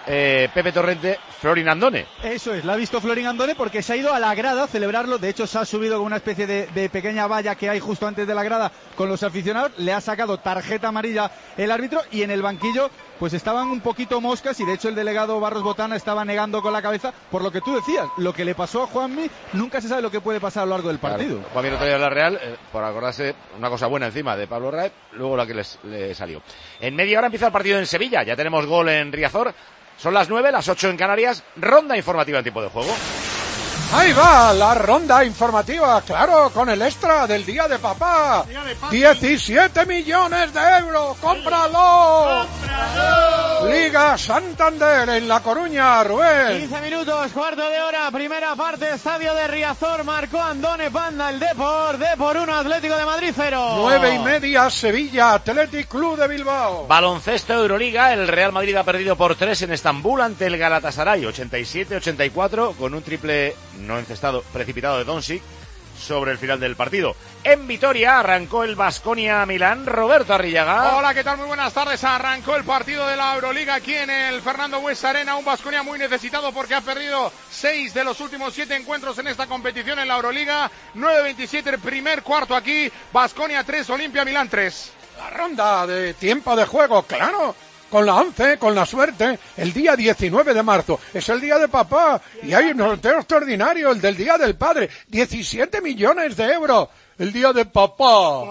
Pepe Torrente, Florin Andone. Eso es, la ha visto Florin Andone porque se ha ido a la grada a celebrarlo. De hecho, se ha subido con una especie de pequeña valla que hay justo antes de la grada con los aficionados. Le ha sacado tarjeta amarilla el árbitro y en el banquillo pues estaban un poquito moscas y de hecho el delegado Barros Botana estaba negando con la cabeza por lo que tú decías. Lo que le pasó a Juanmi, nunca se sabe lo que puede pasar a lo largo del partido. Claro. Juanmi el otro día de la Real, por acordarse una cosa buena encima de Pablo Raez, luego la que le salió. En media hora empieza el partido en Sevilla, ya tenemos gol en Riazor. Son las 9, las 8 en Canarias, ronda informativa en tiempo de juego. Ahí va la ronda informativa, claro, con el extra del Día de Papá. 17 millones de euros, ¡cómpralo! Liga Santander en La Coruña, Rubén. 15 minutos, cuarto de hora, primera parte, estadio de Riazor, marcó Andone Panda el Depor 1, Atlético de Madrid 0. 9:30, Sevilla, Athletic Club de Bilbao. Baloncesto Euroliga, el Real Madrid ha perdido por 3 en Estambul ante el Galatasaray, 87-84, con un triple no encestado, precipitado de Doncic sobre el final del partido. En Vitoria arrancó el Baskonia Milán, Roberto Arrillaga. Hola, ¿qué tal? Muy buenas tardes. Arrancó el partido de la Euroliga aquí en el Fernando Buesa Arena, un Baskonia muy necesitado porque ha perdido 6 de los últimos 7 encuentros en esta competición en la Euroliga. 9:27 el primer cuarto aquí, Baskonia 3, Olimpia Milán 3. La ronda de tiempo de juego, claro. Con la 11, con la suerte, el día 19 de marzo. Es el Día de Papá. Y hay un sorteo extraordinario, el del Día del Padre. 17 millones de euros. El Día de Papá.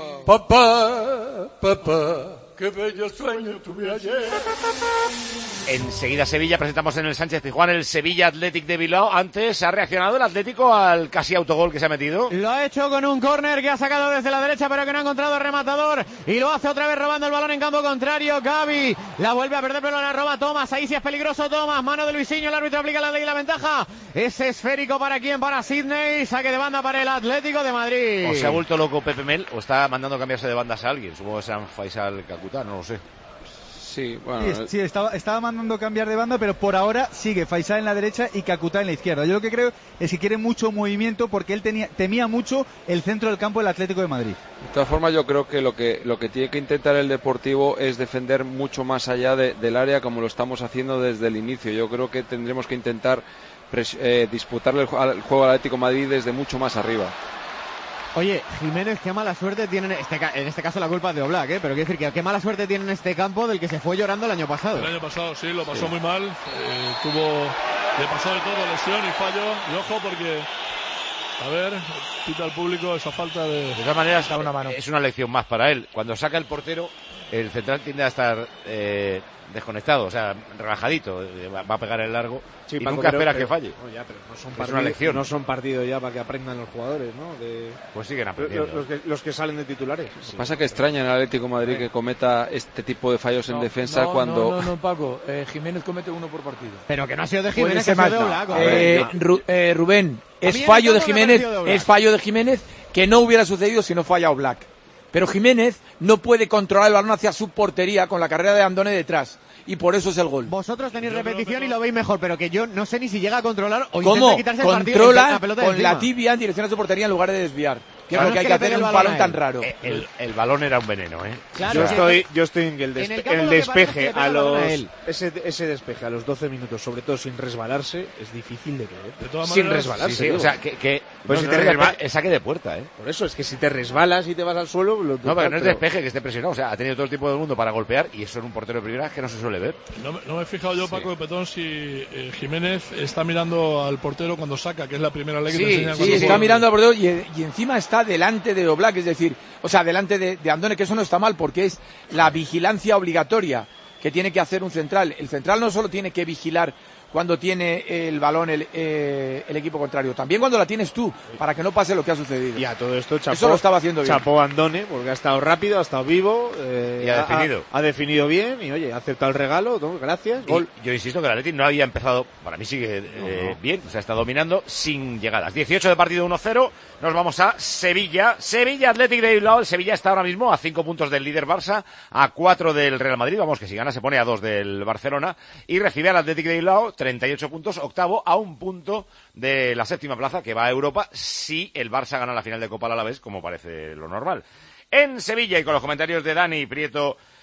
Papá. Qué bello sueño tuve ayer. Enseguida Sevilla, presentamos en el Sánchez Pizjuán el Sevilla Athletic de Bilbao. Antes ha reaccionado el Atlético al casi autogol que se ha metido. Lo ha hecho con un córner que ha sacado desde la derecha pero que no ha encontrado rematador. Y lo hace otra vez robando el balón en campo contrario. Gavi la vuelve a perder pero la roba Thomas. Ahí sí es peligroso Thomas. Mano de Luisinho, el árbitro aplica la ley y la ventaja. Es esférico para quién, para Sidney. Saque de banda para el Atlético de Madrid. O se ha vuelto loco Pepe Mel o está mandando cambiarse de bandas a alguien. Supongo que sean Faisal Kakuta, no lo sé. Sí, bueno, sí, estaba mandando cambiar de banda, pero por ahora sigue Faisal en la derecha y Kakuta en la izquierda. Yo lo que creo es que quiere mucho movimiento porque él temía mucho el centro del campo del Atlético de Madrid. De todas formas, yo creo que lo que tiene que intentar el Deportivo es defender mucho más allá del área como lo estamos haciendo desde el inicio. Yo creo que tendremos que intentar disputarle el juego al Atlético de Madrid desde mucho más arriba. Oye, Jiménez, qué mala suerte tiene en este caso la culpa es de Oblak, pero quiero decir que qué mala suerte tiene en este campo del que se fue llorando el año pasado. El año pasado sí, lo pasó muy mal, le pasó de todo, lesión y fallo, y ojo porque, a ver, pita al público esa falta de... De todas maneras, es una lección más para él. Cuando saca el portero, el central tiende a estar desconectado, o sea, relajadito, va a pegar el largo y Paco, nunca espera que falle. No, ya, pero no son es una lección. No son partidos ya para que aprendan los jugadores, ¿no? Pues siguen aprendiendo. Los que salen de titulares. Sí. Pasa que extraña en el Atlético de Madrid que cometa este tipo de fallos en defensa cuando... No, Paco, Jiménez comete uno por partido. Pero que no ha sido de Jiménez, que ha sido de Oblak. Rubén, es fallo de Jiménez que no hubiera sucedido si no falla Oblak. Pero Jiménez no puede controlar el balón hacia su portería con la carrera de Andone detrás. Y por eso es el gol. Vosotros tenéis repetición y lo veis mejor, pero que yo no sé ni si llega a controlar o ¿cómo? Intenta quitarse el partido. Controla con la tibia en dirección a su portería en lugar de desviar. Que es lo que hay que hacer en un balón tan raro. El balón era un veneno, ¿eh? Claro, yo estoy en el despeje a los... Ese despeje a los 12 minutos, sobre todo sin resbalarse, es difícil de creer. Sin resbalarse. Sí, o sea, pues si te saque de puerta, ¿eh? Por eso, es que si te resbalas y te vas al suelo... No, pero no es despeje que esté presionado. O sea, ha tenido todo el tiempo del mundo para golpear y eso en un portero de primera que no se suele ver. No me he fijado yo, Paco de Petón, si Jiménez está mirando al portero cuando saca, que es la primera ley que te enseña. Sí, está mirando al portero y encima está delante de Oblak, es decir, o sea, delante de Andone, que eso no está mal porque es la vigilancia obligatoria que tiene que hacer un central. El central no solo tiene que vigilar cuando tiene el balón el equipo contrario, también cuando la tienes tú, para que no pase lo que ha sucedido. Y a todo esto eso lo estaba haciendo bien. Chapó Andone, porque ha estado rápido, ha estado vivo, y ha definido. Ha definido bien, y oye, ha aceptado el regalo, ¿no? Gracias. Gol. Yo insisto que el Athletic no había empezado, para mí sigue bien, o sea, está dominando sin llegadas. 18 de partido, 1-0, nos vamos a Sevilla. Sevilla Athletic de Bilbao, el Sevilla está ahora mismo a 5 puntos del líder Barça, a 4 del Real Madrid, vamos que si gana se pone a 2 del Barcelona, y recibe al Athletic de Bilbao, 38 puntos, octavo, a 1 punto de la séptima plaza que va a Europa si el Barça gana la final de Copa al Alavés, como parece lo normal. En Sevilla, y con los comentarios de Dani Prieto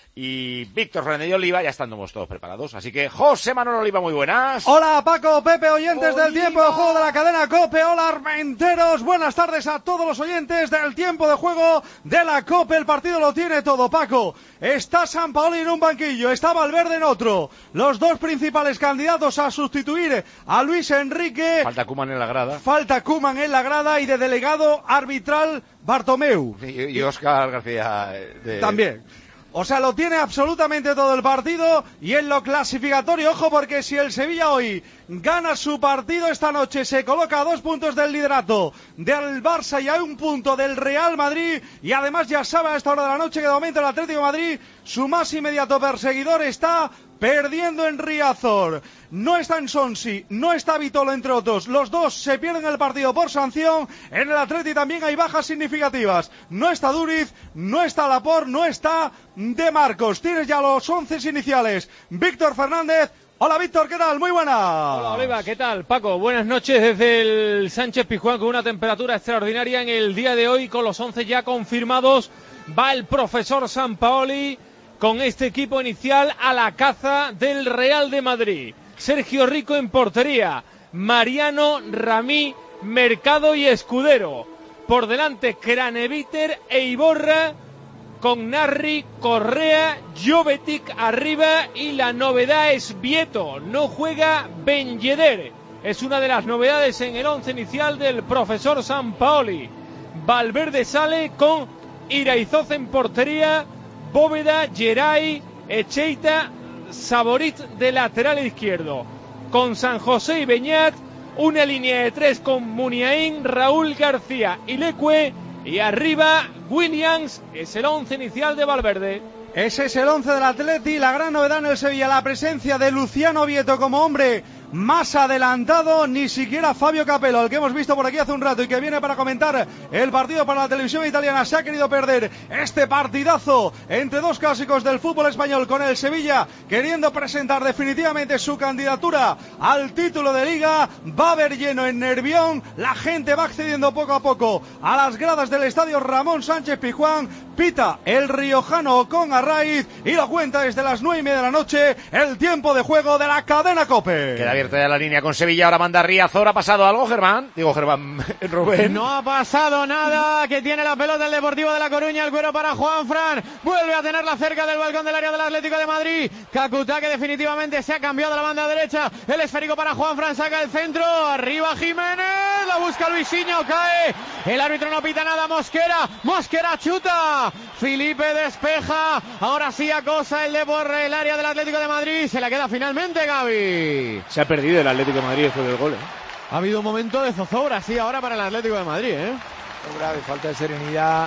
y Víctor Fernández de Oliva, ya estamos todos preparados. Así que José Manuel Oliva, muy buenas. Hola Paco, Pepe, oyentes del tiempo de juego de la cadena COPE. Hola Armenteros, buenas tardes a todos los oyentes del tiempo de juego de la COPE. El partido lo tiene todo, Paco. Está Sampaoli en un banquillo, está Valverde en otro. Los dos principales candidatos a sustituir a Luis Enrique. Falta Koeman en la grada. Falta Koeman en la grada y de delegado arbitral Bartomeu. Y Óscar García también. O sea, lo tiene absolutamente todo el partido. Y en lo clasificatorio, ojo, porque si el Sevilla hoy gana su partido esta noche, se coloca a 2 puntos del liderato del Barça y a 1 punto del Real Madrid. Y además ya sabe a esta hora de la noche que de momento el Atlético de Madrid, su más inmediato perseguidor, está perdiendo en Riazor. No está en Sonsi, no está Vitolo, entre otros. Los dos se pierden el partido por sanción. En el Atleti también hay bajas significativas. No está Duriz, no está Laporte, no está De Marcos. Tienes ya los 11 iniciales. Víctor Fernández. Hola Víctor, ¿qué tal? Muy buena. Hola Oliva, ¿qué tal? Paco, buenas noches desde el Sánchez Pizjuán con una temperatura extraordinaria en el día de hoy, con los 11 ya confirmados. Va el profesor Sampaoli con este equipo inicial a la caza del Real de Madrid. Sergio Rico en portería, Mariano, Ramí, Mercado y Escudero. Por delante Craneviter e Iborra, con Narri, Correa, Jovetic arriba, y la novedad es Vieto. No juega Ben Yedder. Es una de las novedades en el 11 inicial del profesor Sampaoli. Valverde sale con Iraizoz en portería, Bóveda, Geray, Echeita, Saborit de lateral izquierdo. Con San José y Beñat, una línea de 3 con Muniain, Raúl García y Leque, y arriba Williams. Es el 11 inicial de Valverde. Ese es el 11 del Atleti. La gran novedad en el Sevilla, la presencia de Luciano Vieto como hombre más adelantado. Ni siquiera Fabio Capello, al que hemos visto por aquí hace un rato y que viene para comentar el partido para la televisión italiana, se ha querido perder este partidazo entre dos clásicos del fútbol español, con el Sevilla queriendo presentar definitivamente su candidatura al título de Liga. Va a haber lleno en Nervión, la gente va accediendo poco a poco a las gradas del estadio Ramón Sánchez Pizjuán. Pita el riojano con Arraiz y lo cuenta desde las 9:30 de la noche el tiempo de juego de la cadena COPE. Queda abierta ya la línea con Sevilla, ahora manda Riazor. ¿Ha pasado algo, Germán? Digo, Germán, Rubén. No ha pasado nada, que tiene la pelota el Deportivo de La Coruña, el cuero para Juanfran. Vuelve a tenerla cerca del balcón del área del Atlético de Madrid. Kakuta, que definitivamente se ha cambiado a la banda derecha. El esférico para Juanfran, saca el centro. Arriba Jiménez, la busca Luisinho, cae. El árbitro no pita nada, Mosquera chuta. Felipe despeja, ahora sí acosa el de por el área del Atlético de Madrid. Se la queda finalmente Gaby. Se ha perdido el Atlético de Madrid después del gol, Ha habido un momento de zozobra, sí, ahora para el Atlético de Madrid, Grave, falta de serenidad,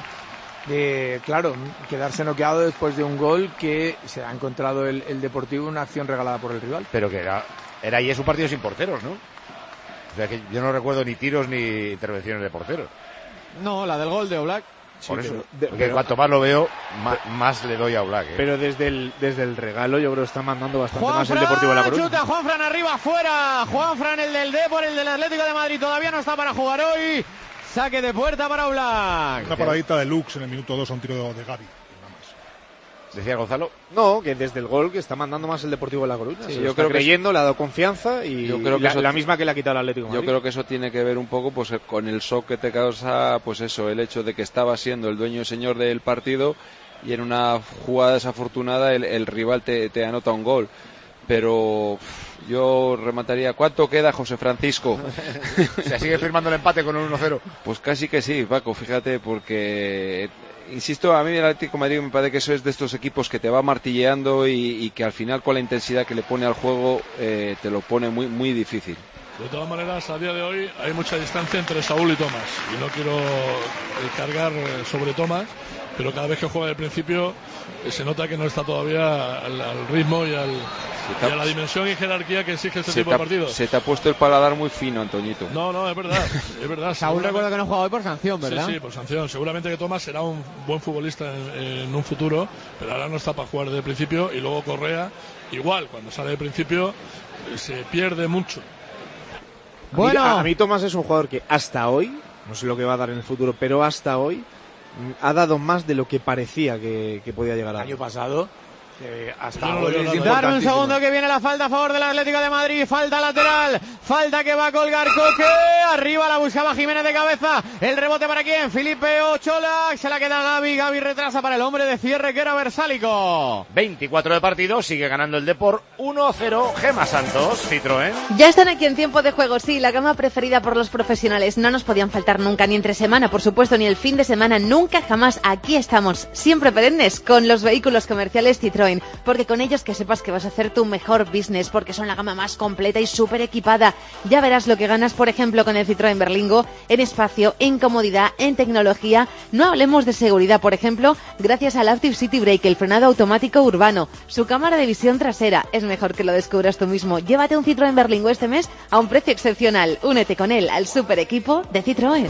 de, claro, quedarse noqueado después de un gol que se ha encontrado el Deportivo, una acción regalada por el rival. Pero que era y es un partido sin porteros, ¿no? O sea que yo no recuerdo ni tiros ni intervenciones de porteros. No, la del gol de Oblak. Por eso, porque cuanto más lo veo, más le doy a Oblak. Pero desde el regalo yo creo que está mandando bastante más el Deportivo de La Coruña. Chuta, Juanfran arriba, fuera. Juanfran, el del Depor, el del Atlético de Madrid, todavía no está para jugar hoy. Saque de puerta para Oblak. Una paradita de Lux en el minuto 2 a un tiro de Gaby. ¿Decía Gonzalo? No, que desde el gol que está mandando más el Deportivo de La Coruña. Sí, yo creo que le ha dado confianza y yo creo que la misma que le ha quitado el Atlético de Madrid. Yo creo que eso tiene que ver un poco pues con el shock que te causa, pues eso, el hecho de que estaba siendo el dueño y señor del partido y en una jugada desafortunada el rival te anota un gol. Pero yo remataría, ¿cuánto queda, José Francisco? Se sigue firmando el empate con un 1-0. Pues casi que sí, Paco, fíjate, porque insisto, a mí el Atlético de Madrid me parece que eso es de estos equipos que te va martilleando y que al final con la intensidad que le pone al juego te lo pone muy, muy difícil. De todas maneras, a día de hoy hay mucha distancia entre Saúl y Tomás y no quiero cargar sobre Tomás, pero cada vez que juega al principio se nota que no está todavía al ritmo y a la dimensión y jerarquía que exige este tipo de partidos. Se te ha puesto el paladar muy fino, Antoñito. No, es verdad. Saúl recuerda que no juega hoy por sanción, ¿verdad? Sí, por sanción. Seguramente que Tomás será un buen futbolista en un futuro, pero ahora no está para jugar desde el principio. Y luego Correa, igual, cuando sale del principio se pierde mucho. Bueno, a mí Tomás es un jugador que hasta hoy, no sé lo que va a dar en el futuro, pero hasta hoy ha dado más de lo que parecía que podía llegar a dar. El año pasado Hasta dar un segundo que viene la falta a favor del Atlético de Madrid, falta lateral, falta que va a colgar Coque, arriba la buscaba Jiménez de cabeza, el rebote para quién, Felipe Ochola, se la queda Gavi retrasa para el hombre de cierre que era Versálico. 24 de partido, sigue ganando el Depor 1-0, Gemma Santos, Citroën. Ya están aquí en tiempo de juego, sí, la gama preferida por los profesionales, no nos podían faltar nunca, ni entre semana, por supuesto, ni el fin de semana, nunca jamás, aquí estamos, siempre perennes, con los vehículos comerciales Citroën. Porque con ellos que sepas que vas a hacer tu mejor business, porque son la gama más completa y súper equipada. Ya verás lo que ganas, por ejemplo, con el Citroën Berlingo, en espacio, en comodidad, en tecnología. No hablemos de seguridad, por ejemplo, gracias al Active City Brake, el frenado automático urbano. Su cámara de visión trasera, es mejor que lo descubras tú mismo. Llévate un Citroën Berlingo este mes a un precio excepcional. Únete con él al super equipo de Citroën.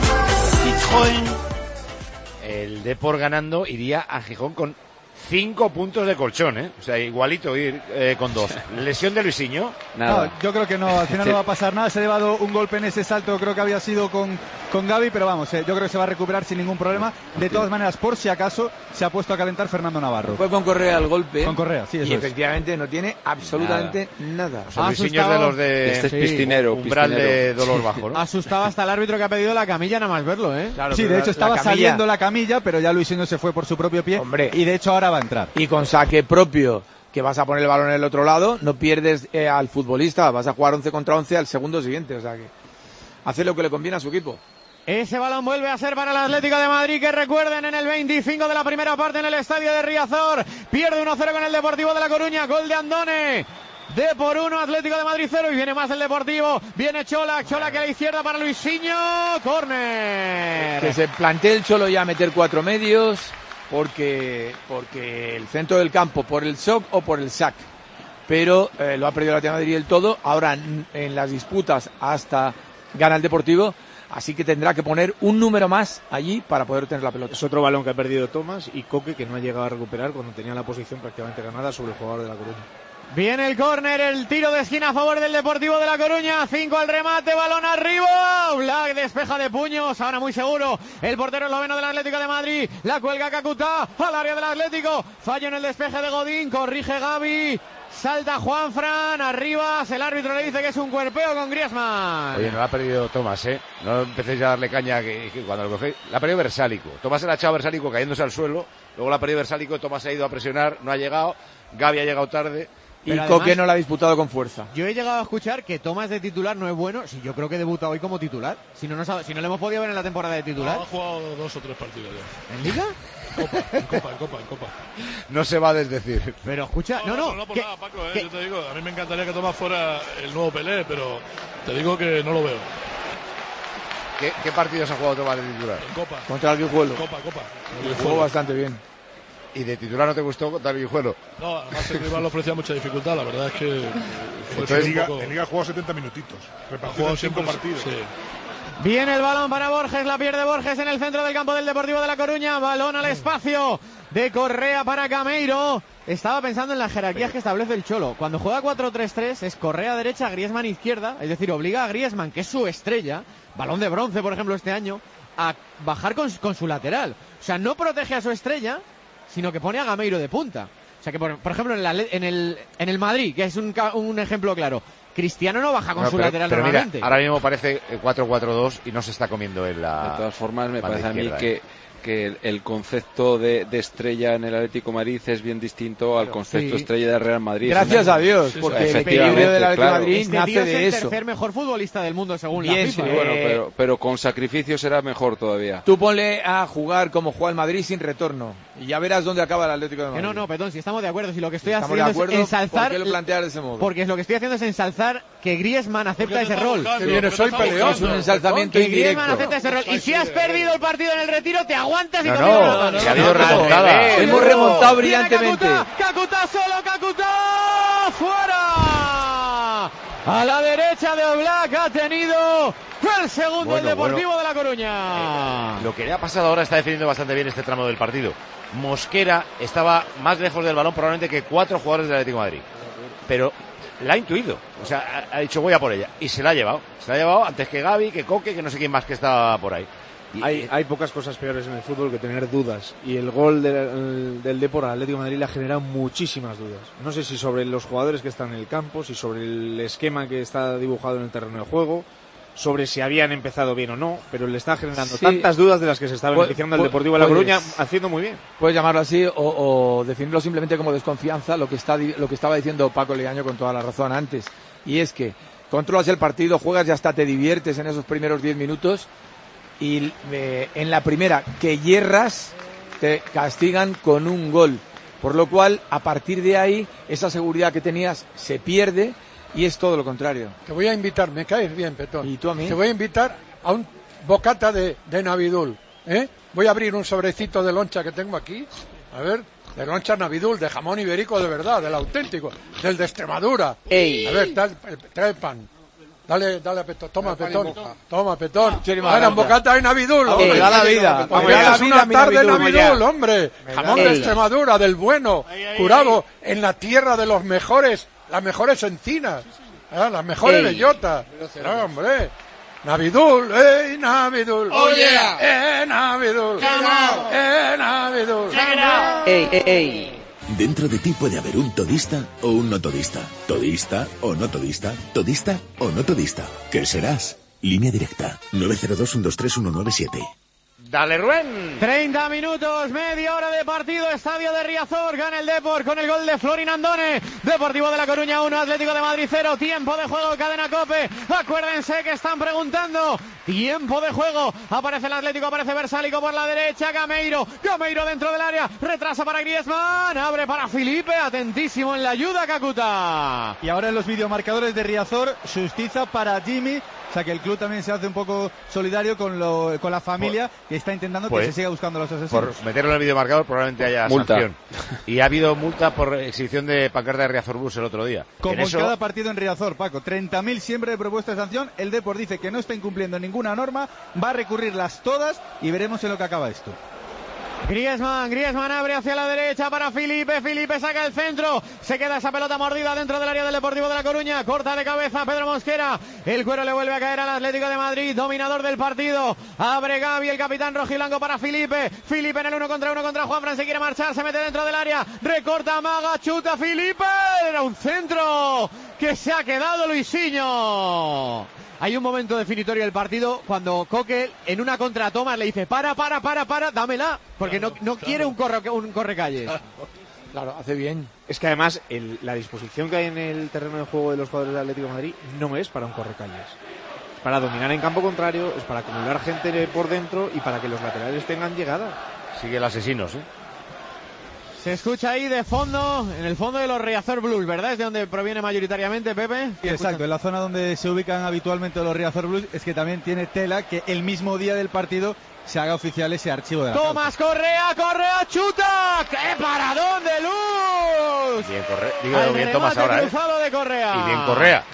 El Depor ganando iría a Gijón con 5 puntos de colchón, ¿eh? O sea, igualito ir con 2. Lesión de Luisinho. Nada. No, yo creo que no, al final no va a pasar nada. Se ha llevado un golpe en ese salto, creo que había sido con Gavi, pero vamos, yo creo que se va a recuperar sin ningún problema. De todas maneras, por si acaso, se ha puesto a calentar Fernando Navarro. Fue con Correa el golpe. Con Correa, sí, eso y efectivamente no tiene absolutamente nada. O sea, Luisinho es de los de este es piscinero, umbral de dolor bajo, ¿no? Asustaba hasta el árbitro que ha pedido la camilla, nada más verlo, ¿eh? Claro, sí, de hecho estaba saliendo la camilla, pero ya Luisinho se fue por su propio pie. Hombre. Y de hecho ahora va a entrar. Y con saque propio, que vas a poner el balón en el otro lado, no pierdes al futbolista, vas a jugar 11 contra 11 al segundo siguiente, o sea que hace lo que le conviene a su equipo. Ese balón vuelve a ser para el Atlético de Madrid, que recuerden, en el 25 de la primera parte en el estadio de Riazor, pierde 1-0 con el Deportivo de La Coruña, gol de Andone. Depor 1, Atlético de Madrid 0, y viene más el Deportivo, viene Chola que a la izquierda para Luisinho, córner. Que se plantee el Cholo ya a meter 4 medios, porque el centro del campo, por el shock o por el sac, pero lo ha perdido el Atlético de Madrid del todo. Ahora en las disputas hasta gana el Deportivo, así que tendrá que poner un número más allí para poder tener la pelota. Es otro balón que ha perdido Tomás y Coque, que no ha llegado a recuperar cuando tenía la posición prácticamente ganada sobre el jugador de La Coruña. Viene el córner, el tiro de esquina a favor del Deportivo de La Coruña, 5 al remate, balón arriba, Black despeja de puños, ahora muy seguro, el portero esloveno del Atlético de Madrid, la cuelga Kakuta al área del Atlético, fallo en el despeje de Godín, corrige Gavi, salta Juanfran, arriba, el árbitro le dice que es un cuerpeo con Griezmann. Oye, no la ha perdido Tomás, ¿eh? No empecéis a darle caña que cuando lo cogéis. La ha perdido Versálico. Tomás se la ha echado a Versálico cayéndose al suelo, luego la ha perdido Versálico, Tomás ha ido a presionar, no ha llegado, Gavi ha llegado tarde. Y Coque no la ha disputado con fuerza. Yo he llegado a escuchar que Tomás de titular no es bueno. Si yo creo que debuta hoy como titular. Si no le hemos podido ver en la temporada de titular. Ha jugado 2 o 3 partidos ya. ¿En Liga? En Copa. No se va a desdecir. Pero escucha, no por nada, Paco, yo te digo, a mí me encantaría que Tomás fuera el nuevo Pelé, pero te digo que no lo veo. ¿Qué partidos ha jugado Tomás de titular? En Copa. Contra el Guijuelo. Copa. Jugó bastante bien. ¿Y de titular no te gustó contra el Guijuelo? No, además el rival le ofrecía mucha dificultad, la verdad es que... Entonces, en Liga jugó 70 minutitos. Repartido en 5 partidos. Sí. Viene el balón para Borges, la pierde Borges en el centro del campo del Deportivo de La Coruña, balón al espacio de Correa para Gameiro. Estaba pensando en las jerarquías que establece el Cholo. Cuando juega 4-3-3 es Correa derecha, Griezmann izquierda, es decir, obliga a Griezmann, que es su estrella, balón de bronce por ejemplo este año, a bajar con su lateral. O sea, no protege a su estrella, sino que pone a Gameiro de punta. O sea que, por ejemplo, en el Madrid, que es un ejemplo claro, Cristiano no baja con su lateral pero normalmente. Mira, ahora mismo parece 4-4-2 y no se está comiendo en la... De todas formas, me parece a mí que el concepto de estrella en el Atlético de Madrid es bien distinto al concepto estrella del Real Madrid. Gracias a Dios, porque el equilibrio del Atlético de Madrid nace de eso. Es el tercer mejor futbolista del mundo según la FIFA. Bueno, pero con sacrificio será mejor todavía. Tú ponle a jugar como juega el Madrid sin retorno y ya verás dónde acaba el Atlético de Madrid. No, Petón, si estamos de acuerdo, si lo que estoy haciendo es ensalzar... ¿Por qué lo planteas de ese modo? Porque lo que estoy haciendo es ensalzar que Griezmann acepta ese rol. Soy peleón. Es un ensalzamiento indirecto. Griezmann acepta ese rol. Y si has perdido el partido en el retiro, te aguantas y se ha habido remontada. Hemos remontado brillantemente. Kakuta solo, Kakuta fuera. A la derecha de Oblak ha tenido el segundo el Deportivo de La Coruña. Lo que le ha pasado ahora está definiendo bastante bien este tramo del partido. Mosquera estaba más lejos del balón probablemente que 4 jugadores del Atlético de Madrid. Pero la ha intuido. O sea, ha dicho voy a por ella. Y se la ha llevado. Se la ha llevado antes que Gavi, que Coque, que no sé quién más que estaba por ahí. Hay pocas cosas peores en el fútbol que tener dudas, y el gol del Depor al Atlético de Madrid le ha generado muchísimas dudas. No sé si sobre los jugadores que están en el campo, si sobre el esquema que está dibujado en el terreno de juego, sobre si habían empezado bien o no, pero le está generando tantas dudas de las que se está beneficiando el Deportivo de La Coruña, haciendo muy bien. Puedes llamarlo así o definirlo simplemente como desconfianza, lo que estaba diciendo Paco Leaño con toda la razón antes, y es que controlas el partido, juegas y hasta te diviertes en esos primeros 10 minutos, y en la primera que hierras te castigan con un gol, por lo cual a partir de ahí esa seguridad que tenías se pierde. Y es todo lo contrario. Te voy a invitar, me caes bien, Petón. ¿Y tú a mí? Te voy a invitar a un bocata de Navidul. Voy a abrir un sobrecito de loncha que tengo aquí. A ver, de loncha Navidul, de jamón ibérico de verdad, del auténtico, del de Extremadura. Ey. A ver, trae pan. Dale a Petón. Toma, Petón. Toma, Petón. Ahora en bocata de Navidul. Me da la vida. Es una tarde de Navidul, hombre. Jamón de Extremadura, del bueno, curado en la tierra de los mejores. Las mejores encinas, las mejores bellotas. Hombre, Navidul, Navidul. Oh yeah. Navidul. Navidul. Dentro de ti puede haber un todista o un no todista. Todista o no todista. Todista o no todista. ¿Qué serás? Línea directa. 902-123-197. Dale, Rubén. 30 minutos, media hora de partido, estadio de Riazor, gana el Depor con el gol de Florin Andone. Deportivo de La Coruña 1, Atlético de Madrid 0, tiempo de juego, cadena COPE. Acuérdense que están preguntando, tiempo de juego. Aparece el Atlético, aparece Versálico por la derecha, Gameiro dentro del área, retrasa para Griezmann, abre para Felipe, atentísimo en la ayuda, Kakuta. Y ahora en los videomarcadores de Riazor, Justiza para Jimmy. O sea que el club también se hace un poco solidario con la familia que está intentando que se siga buscando a los asesinos. Por meterlo en el videomarcador probablemente haya multa. Sanción. Y ha habido multa por exhibición de pancarta de Riazor Bus el otro día. Como en cada partido en Riazor, Paco. 30.000 siempre de propuesta de sanción. El Depor dice que no está incumpliendo ninguna norma, va a recurrirlas todas y veremos en lo que acaba esto. Griezmann abre hacia la derecha para Felipe saca el centro, se queda esa pelota mordida dentro del área del Deportivo de La Coruña, corta de cabeza Pedro Mosquera, el cuero le vuelve a caer al Atlético de Madrid, dominador del partido, abre Gavi, el capitán rojiblanco para Felipe en el 1 contra 1 contra Juanfran, se quiere marchar, se mete dentro del área, recorta, amaga, chuta Felipe, era un centro que se ha quedado Luisinho. Hay un momento definitorio del partido cuando Coque en una contratoma le dice para, dámela, porque no quiere un correcalles. Claro, hace bien. Es que además la disposición que hay en el terreno de juego de los jugadores del Atlético de Madrid no es para un correcalles. Es para dominar en campo contrario, es para acumular gente por dentro y para que los laterales tengan llegada. Sigue el asesinos, Se escucha ahí de fondo, en el fondo de los Riazor Blues, ¿verdad? Es de donde proviene mayoritariamente, Pepe. Sí, exacto, en la zona donde se ubican habitualmente los Riazor Blues, es que también tiene tela que el mismo día del partido se haga oficial ese archivo de la Tomás Correa, chuta, ¡qué paradón de Luz! Bien Tomás ahora, de Correa. Y bien Correa.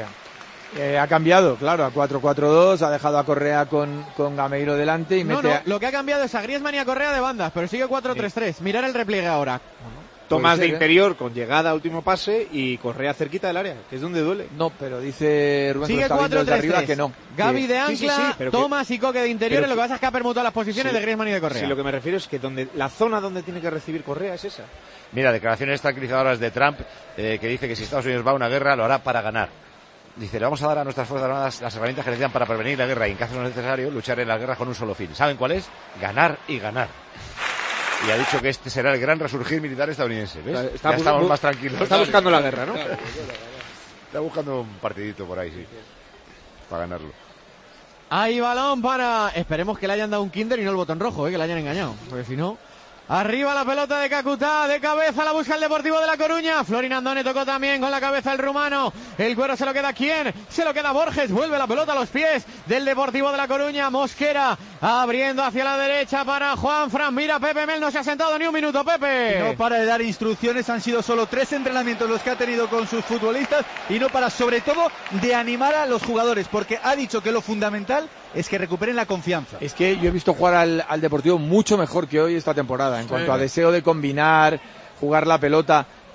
Ha cambiado, claro, a 4-4-2, ha dejado a Correa con Gameiro delante y lo que ha cambiado es a Griezmann y a Correa de bandas, pero sigue 4-3-3. Mirar el repliegue ahora. Tomás de interior con llegada a último pase y Correa cerquita del área, que es donde duele. No, pero dice Rubén sigue 4-3-3 que no. Gavi de ancla, Tomás y Coque de interior, lo que pasa es que ha permutado las posiciones de Griezmann y de Correa. Sí, lo que me refiero es que la zona donde tiene que recibir Correa es esa. Mira, declaraciones tranquilizadoras de Trump, que dice que si Estados Unidos va a una guerra lo hará para ganar. Dice, le vamos a dar a nuestras Fuerzas Armadas las herramientas que necesitan para prevenir la guerra y en caso necesario luchar en la guerra con un solo fin. ¿Saben cuál es? Ganar y ganar. Y ha dicho que este será el gran resurgir militar estadounidense. ¿Ves? Ya estamos más tranquilos. Está buscando la guerra, ¿no? Está buscando un partidito por ahí, sí. Para ganarlo. Hay balón para... Esperemos que le hayan dado un kinder y no el botón rojo, que le hayan engañado. Porque si no... Arriba la pelota de Kakuta, de cabeza la busca el Deportivo de La Coruña. Florin Andone tocó también con la cabeza el rumano. El cuero se lo queda ¿quién? Se lo queda Borges, vuelve la pelota a los pies del Deportivo de La Coruña. Mosquera abriendo hacia la derecha para Juanfran. Mira, Pepe Mel no se ha sentado ni un minuto, Pepe. No para de dar instrucciones, han sido solo 3 entrenamientos los que ha tenido con sus futbolistas y no para, sobre todo, de animar a los jugadores, porque ha dicho que lo fundamental es que recuperen la confianza. Es que yo he visto jugar al Deportivo mucho mejor que hoy esta temporada, en cuanto a deseo de combinar, jugar la pelota.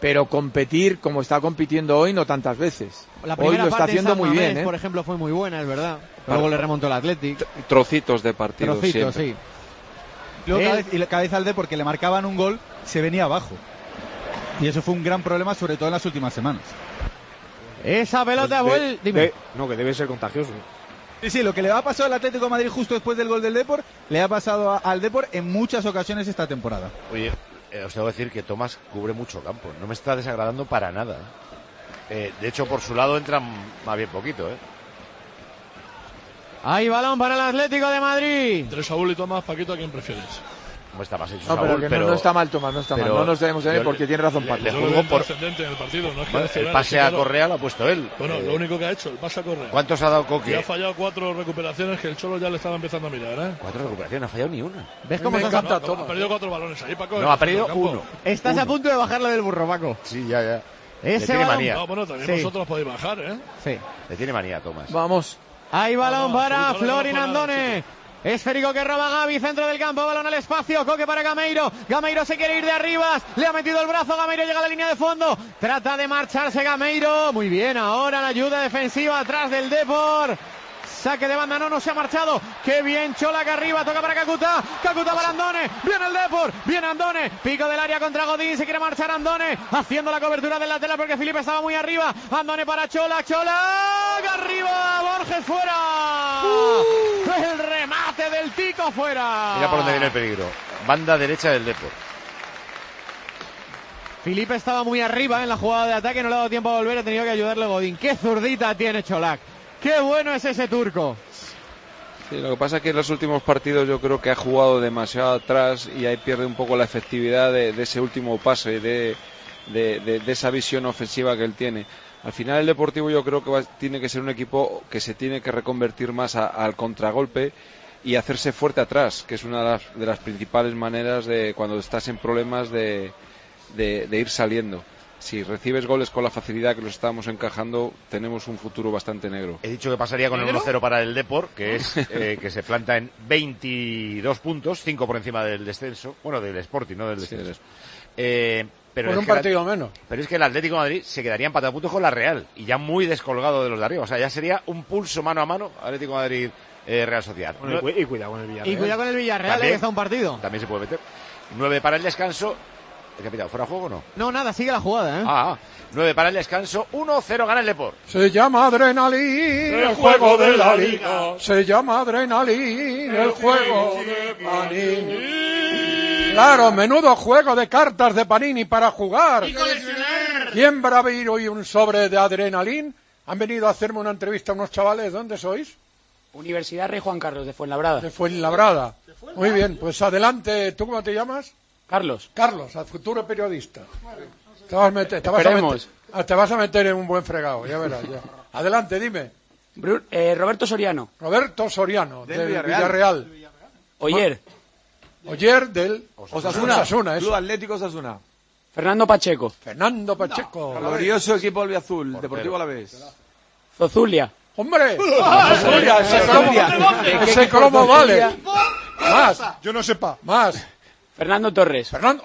pero competir como está compitiendo hoy no tantas veces. La Hoy lo está haciendo muy bien, por ejemplo, fue muy buena, es verdad. Luego le remontó el Athletic. Trocitos de partido Trocitos, siempre. sí. Luego cabeza al D, porque le marcaban un gol, se venía abajo. Y eso fue un gran problema, sobre todo en las últimas semanas. Esa pelota que debe ser contagioso. Sí, lo que le ha pasado al Atlético de Madrid justo después del gol del Depor, le ha pasado al Depor en muchas ocasiones esta temporada. Oye, os tengo que decir que Tomás cubre mucho campo, no me está desagradando para nada. De hecho, por su lado entran más bien poquito. Hay balón para el Atlético de Madrid. Entre Saúl y Tomás, Paquito, ¿a quién prefieres? No está más hecho No, Saúl, pero no está mal, Tomás, no está mal. No nos debemos de ver porque tiene razón Paco. Le juzgo por trascendente en el partido, no es que bueno, el pase a Correa lo ha puesto él. Bueno, lo único que ha hecho, el pase a Correa. ¿Cuántos ha dado Coque? Y ha fallado 4 recuperaciones que el Cholo ya le estaba empezando a mirar, 4 recuperaciones, no ha fallado ni una. ¿Ves cómo me encanta, Tomás? Ha perdido 4 balones ahí, Paco. No, ha perdido 1. Estás a punto de bajarle del burro, Paco. Sí, ya. Ese le tiene manía. No, bueno, también vosotros podéis bajar, Sí. Le tiene manía, Tomás. Vamos. Hay balón para Florin Andone. Esférico que roba Gavi, centro del campo, balón al espacio, Coque para Gameiro. Gameiro se quiere ir de arriba, le ha metido el brazo, Gameiro llega a la línea de fondo, trata de marcharse Gameiro. Muy bien, ahora la ayuda defensiva atrás del Depor. Saque de banda, no se ha marchado. Qué bien Cholac arriba, toca para Kakuta. Kakuta para Andone. Viene el Depor, viene Andone. Pico del área contra Godín, se quiere marchar Andone. Haciendo la cobertura del lateral porque Felipe estaba muy arriba. Andone para Cholac, arriba, Borges fuera. El remate del Tico fuera. Mira por dónde viene el peligro. Banda derecha del Depor. Felipe estaba muy arriba en la jugada de ataque, no le ha dado tiempo a volver, ha tenido que ayudarle Godín. Qué zurdita tiene Cholac. ¡Qué bueno es ese turco! Sí, lo que pasa es que en los últimos partidos yo creo que ha jugado demasiado atrás y ahí pierde un poco la efectividad de ese último pase, de esa visión ofensiva que él tiene. Al final el Deportivo yo creo que tiene que ser un equipo que se tiene que reconvertir más al contragolpe y hacerse fuerte atrás, que es una de las principales maneras de cuando estás en problemas de ir saliendo. Si recibes goles con la facilidad que los estamos encajando, tenemos un futuro bastante negro. He dicho que pasaría con el 1-0 para el Depor, que es que se planta en 22 puntos, 5 por encima del descenso. Bueno, del Sporting, no del descenso. Pero por un partido menos. Pero es que el Atlético de Madrid se quedaría empatado a puntos con la Real y ya muy descolgado de los de arriba. O sea, ya sería un pulso mano a mano Atlético de Madrid Real Sociedad. Bueno, y cuidado con el Villarreal. Y cuidado con el Villarreal, también, que está un partido. También se puede meter. 9 para el descanso. ¿El capitán fuera juego o no? No, nada, sigue la jugada, 9 para el descanso, 1-0 gana el Depor. Se llama Adrenalín, el juego de la liga. Se llama Adrenalín, el juego de Panini. Claro, menudo juego de cartas de Panini para jugar. Y en Braviro y un sobre de Adrenalín. Han venido a hacerme una entrevista a unos chavales. ¿Dónde sois? Universidad Rey Juan Carlos, de Fuenlabrada. De Fuenlabrada. Muy bien, pues adelante. ¿Tú cómo te llamas? Carlos, al futuro periodista. Te vas a meter en un buen fregado, ya verás. Ya. Adelante, dime. Roberto Soriano. Roberto Soriano, del Villarreal. Oyer del Osasuna, Club Atlético Osasuna. Fernando Pacheco. Glorioso equipo albiazul, Deportivo Alavés. Zozulia. ¡Hombre! Ese cromo vale. Más. Yo no sepa. Más. Fernando Torres. Fernando,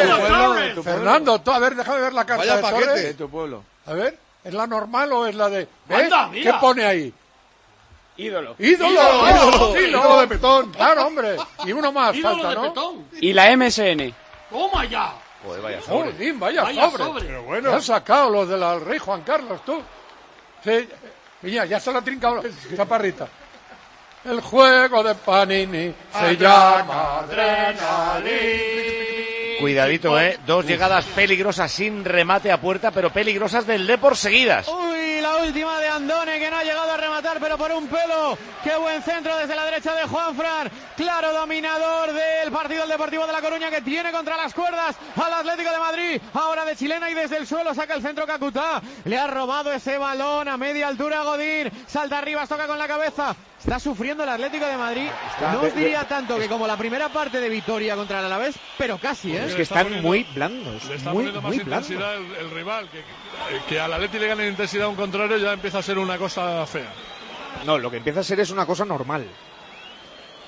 a ver, déjame ver la carta de Torres. De tu pueblo. A ver, ¿es la normal o es la de...? ¿Ves? ¿Qué pone ahí? Ídolo de Petón. Claro, hombre. Y uno más falta, ¿no? Y la MSN. ¡Toma ya! Joder, vaya sobre. Vaya sobre. Pero bueno. ¿Qué han sacado los del Rey Juan Carlos, tú? Sí. Mira, ya se lo ha trincado Chaparrita. El juego de Panini se llama Adrenalín. Cuidadito, 2 llegadas peligrosas sin remate a puerta, pero peligrosas del Depor seguidas. Uy, la última de Andone, que no ha llegado a rematar, pero por un pelo. Qué buen centro desde la derecha de Juanfran. Claro dominador del partido el Deportivo de La Coruña, que tiene contra las cuerdas al Atlético de Madrid. Ahora de chilena y desde el suelo saca el centro Kakuta. Le ha robado ese balón a media altura a Godín. Salta arriba, toca con la cabeza. Está sufriendo el Atlético de Madrid. No os diría tanto que como la primera parte de Vitoria contra el Alavés, pero casi, Es que están muy blandos. Le está poniendo más intensidad el rival. Que al Atlético le gane intensidad a un contrario ya empieza a ser una cosa fea. No, lo que empieza a ser es una cosa normal.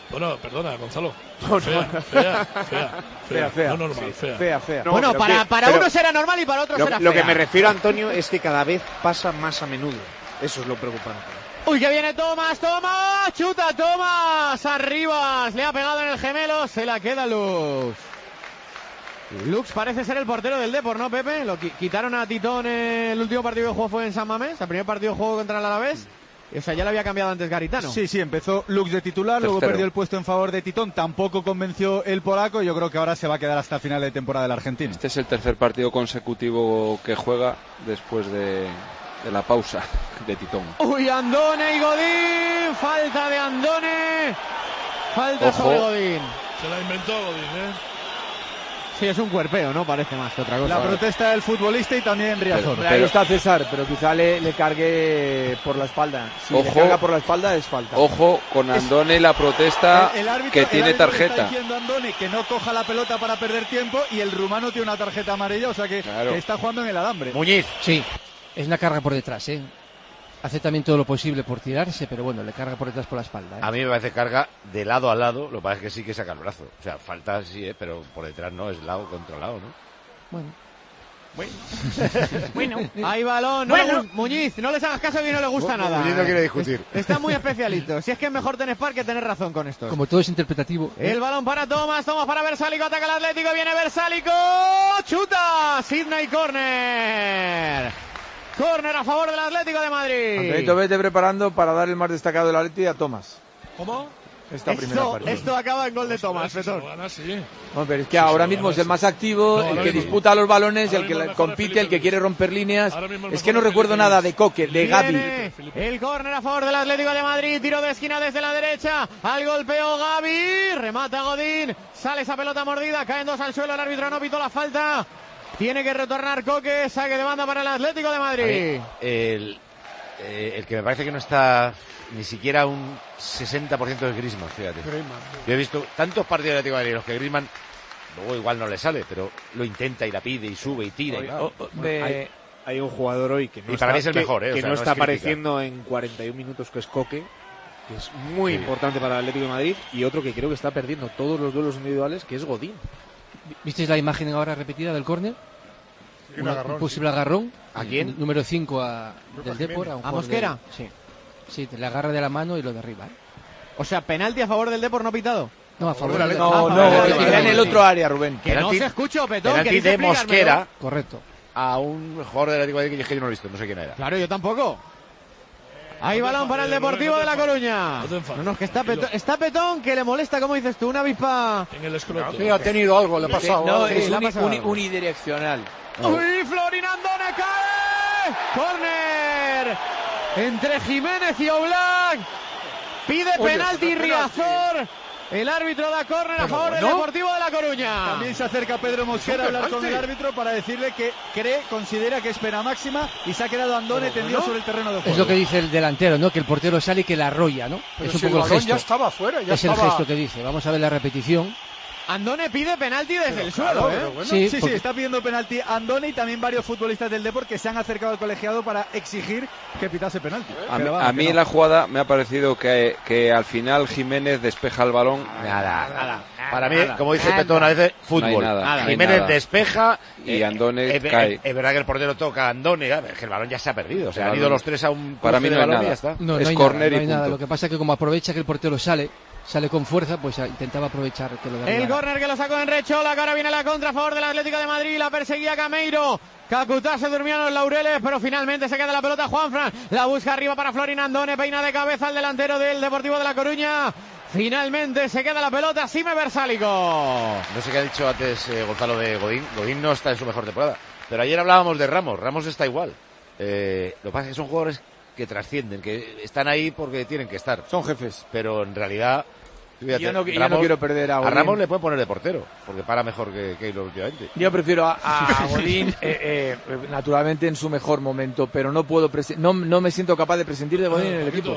Bueno, perdona, Gonzalo. No, Fea. No normal, fea. No, bueno, para uno será normal y para otro será fea. Lo que me refiero, Antonio, es que cada vez pasa más a menudo. Eso es lo preocupante. Uy, que viene Tomás, chuta Tomás, Arribas, le ha pegado en el gemelo, se la queda Lux. Lux parece ser el portero del Depor, ¿no, Pepe? Lo quitaron a Titón, el último partido que jugó fue en San Mamés, el primer partido de juego contra el Alavés. O sea, ya lo había cambiado antes Garitano. Sí, empezó Lux de titular, luego perdió el puesto en favor de Titón, tampoco convenció el polaco y yo creo que ahora se va a quedar hasta el final de temporada del argentino. Este es el tercer partido consecutivo que juega después de la pausa de Titón. Uy, Andone y Godín, falta de Andone, falta sobre Godín. Se la inventó Godín, Sí, es un cuerpeo, ¿no? Parece más que otra cosa. La protesta del futbolista y también Riazor. Ahí está César, pero quizá le cargue por la espalda. Si le carga por la espalda es falta. Ojo con Andone, la protesta que tiene tarjeta. Está diciendo Andone que no coja la pelota para perder tiempo y el rumano tiene una tarjeta amarilla, o sea que está jugando en el alambre. Muñiz. Sí, es una carga por detrás, Hace también todo lo posible por tirarse, pero bueno, le carga por detrás por la espalda. A mí me parece carga de lado a lado, lo que pasa es que sí que saca el brazo. O sea, falta sí, pero por detrás no, es lado contra lado, ¿no? Bueno. Hay balón. Muñiz, no les hagas caso que no le gusta nada. Muñiz no quiere discutir. Está muy especialito. Si es que es mejor tener par que tener razón con esto. Como todo es interpretativo. El balón para Tomás para Versálico, ataca el Atlético, viene Versálico, chuta, Sidney, córner a favor del Atlético de Madrid. Antonito, vete preparando para dar el más destacado del Atlético a Tomás. ¿Cómo? Esto acaba en gol de Tomás, Petón. No, pero es que ahora mismo es el más activo, el que disputa los balones, el que compite, el que quiere romper líneas. Es que no recuerdo nada de Coque, de Gavi. El córner a favor del Atlético de Madrid, tiro de esquina desde la derecha, al golpeo Gavi, remata Godín, sale esa pelota mordida, caen dos al suelo, el árbitro no pitó la falta. Tiene que retornar Coque, saque de banda para el Atlético de Madrid. El que me parece que no está ni siquiera un 60% de Griezmann, fíjate. Yo he visto tantos partidos del Atlético de Madrid en los que Griezmann luego igual no le sale, pero lo intenta y la pide y sube y tira. Hay un jugador hoy que no y para mí es el mejor, que no está apareciendo en 41 minutos, que es Coque, que es muy importante para el Atlético de Madrid, y otro que creo que está perdiendo todos los duelos individuales, que es Godín. ¿Visteis la imagen ahora repetida del córner? Un posible agarrón. ¿A quién? Número 5 del Depor. ¿A Mosquera? Sí, le agarra de la mano y lo derriba. O sea, penalti a favor del Depor no pitado. No, a favor del era en el otro área, Rubén. Que no se escucha, Petón. Penalti de Mosquera. Correcto. A un jugador del Atlético de Madrid que yo no lo he visto, no sé quién era. Claro, yo tampoco. Hay balón para el Deportivo de La Coruña. No, que está Petón, que le molesta, como dices tú, una avispa en el escroto. Sí, ha tenido algo, le ha pasado. No, es unidireccional. Uy, Florin Andone cae. Córner entre Jiménez y Oblak. Pide penalti Riazor. El árbitro da córner a favor del Deportivo de La Coruña. También se acerca Pedro Mosquera a hablar con el árbitro para decirle que considera que es pena máxima y se ha quedado Andone tendido sobre el terreno de juego. Es lo que dice el delantero, ¿no? Que el portero sale y que la arrolla, ¿no? Pero es un si poco el gesto. Ya estaba fuera, el gesto que dice. Vamos a ver la repetición. Andone pide penalti desde el suelo, Sí, está pidiendo penalti Andone y también varios futbolistas del Depor que se han acercado al colegiado para exigir que pitase penalti. A mí en la jugada me ha parecido que al final Jiménez despeja el balón. Nada. Para mí, como dice Petón, a veces fútbol. Jiménez despeja y Andone cae. Es verdad que el portero toca a Andone, es que el balón ya se ha perdido. O sea, han ido los tres a un para mí no balón hay y ya está. No es hay córner nada, y no hay punto. Lo que pasa es que como aprovecha que el portero sale con fuerza, pues intentaba aprovechar que lo derribara. El córner que lo sacó en Rechola, que ahora viene la contra a favor del Atlético de Madrid, la perseguía Cameiro. Cacutá se durmió en los laureles, pero finalmente se queda la pelota Juanfran. La busca arriba para Florin Andone, peina de cabeza al delantero del Deportivo de La Coruña. Finalmente se queda la pelota Sime Versálico. No sé qué ha dicho antes Gonzalo de Godín. Godín no está en su mejor temporada. Pero ayer hablábamos de Ramos. Ramos está igual. Lo que pasa es que son jugadores que trascienden, que están ahí porque tienen que estar. Son jefes. Pero en realidad... Fíjate, yo no quiero perder a Godín. A Ramos le pueden poner de portero, porque para mejor que Keylor últimamente. Yo prefiero a Godín, naturalmente en su mejor momento, pero no puedo no me siento capaz de presentir de Godín en el equipo.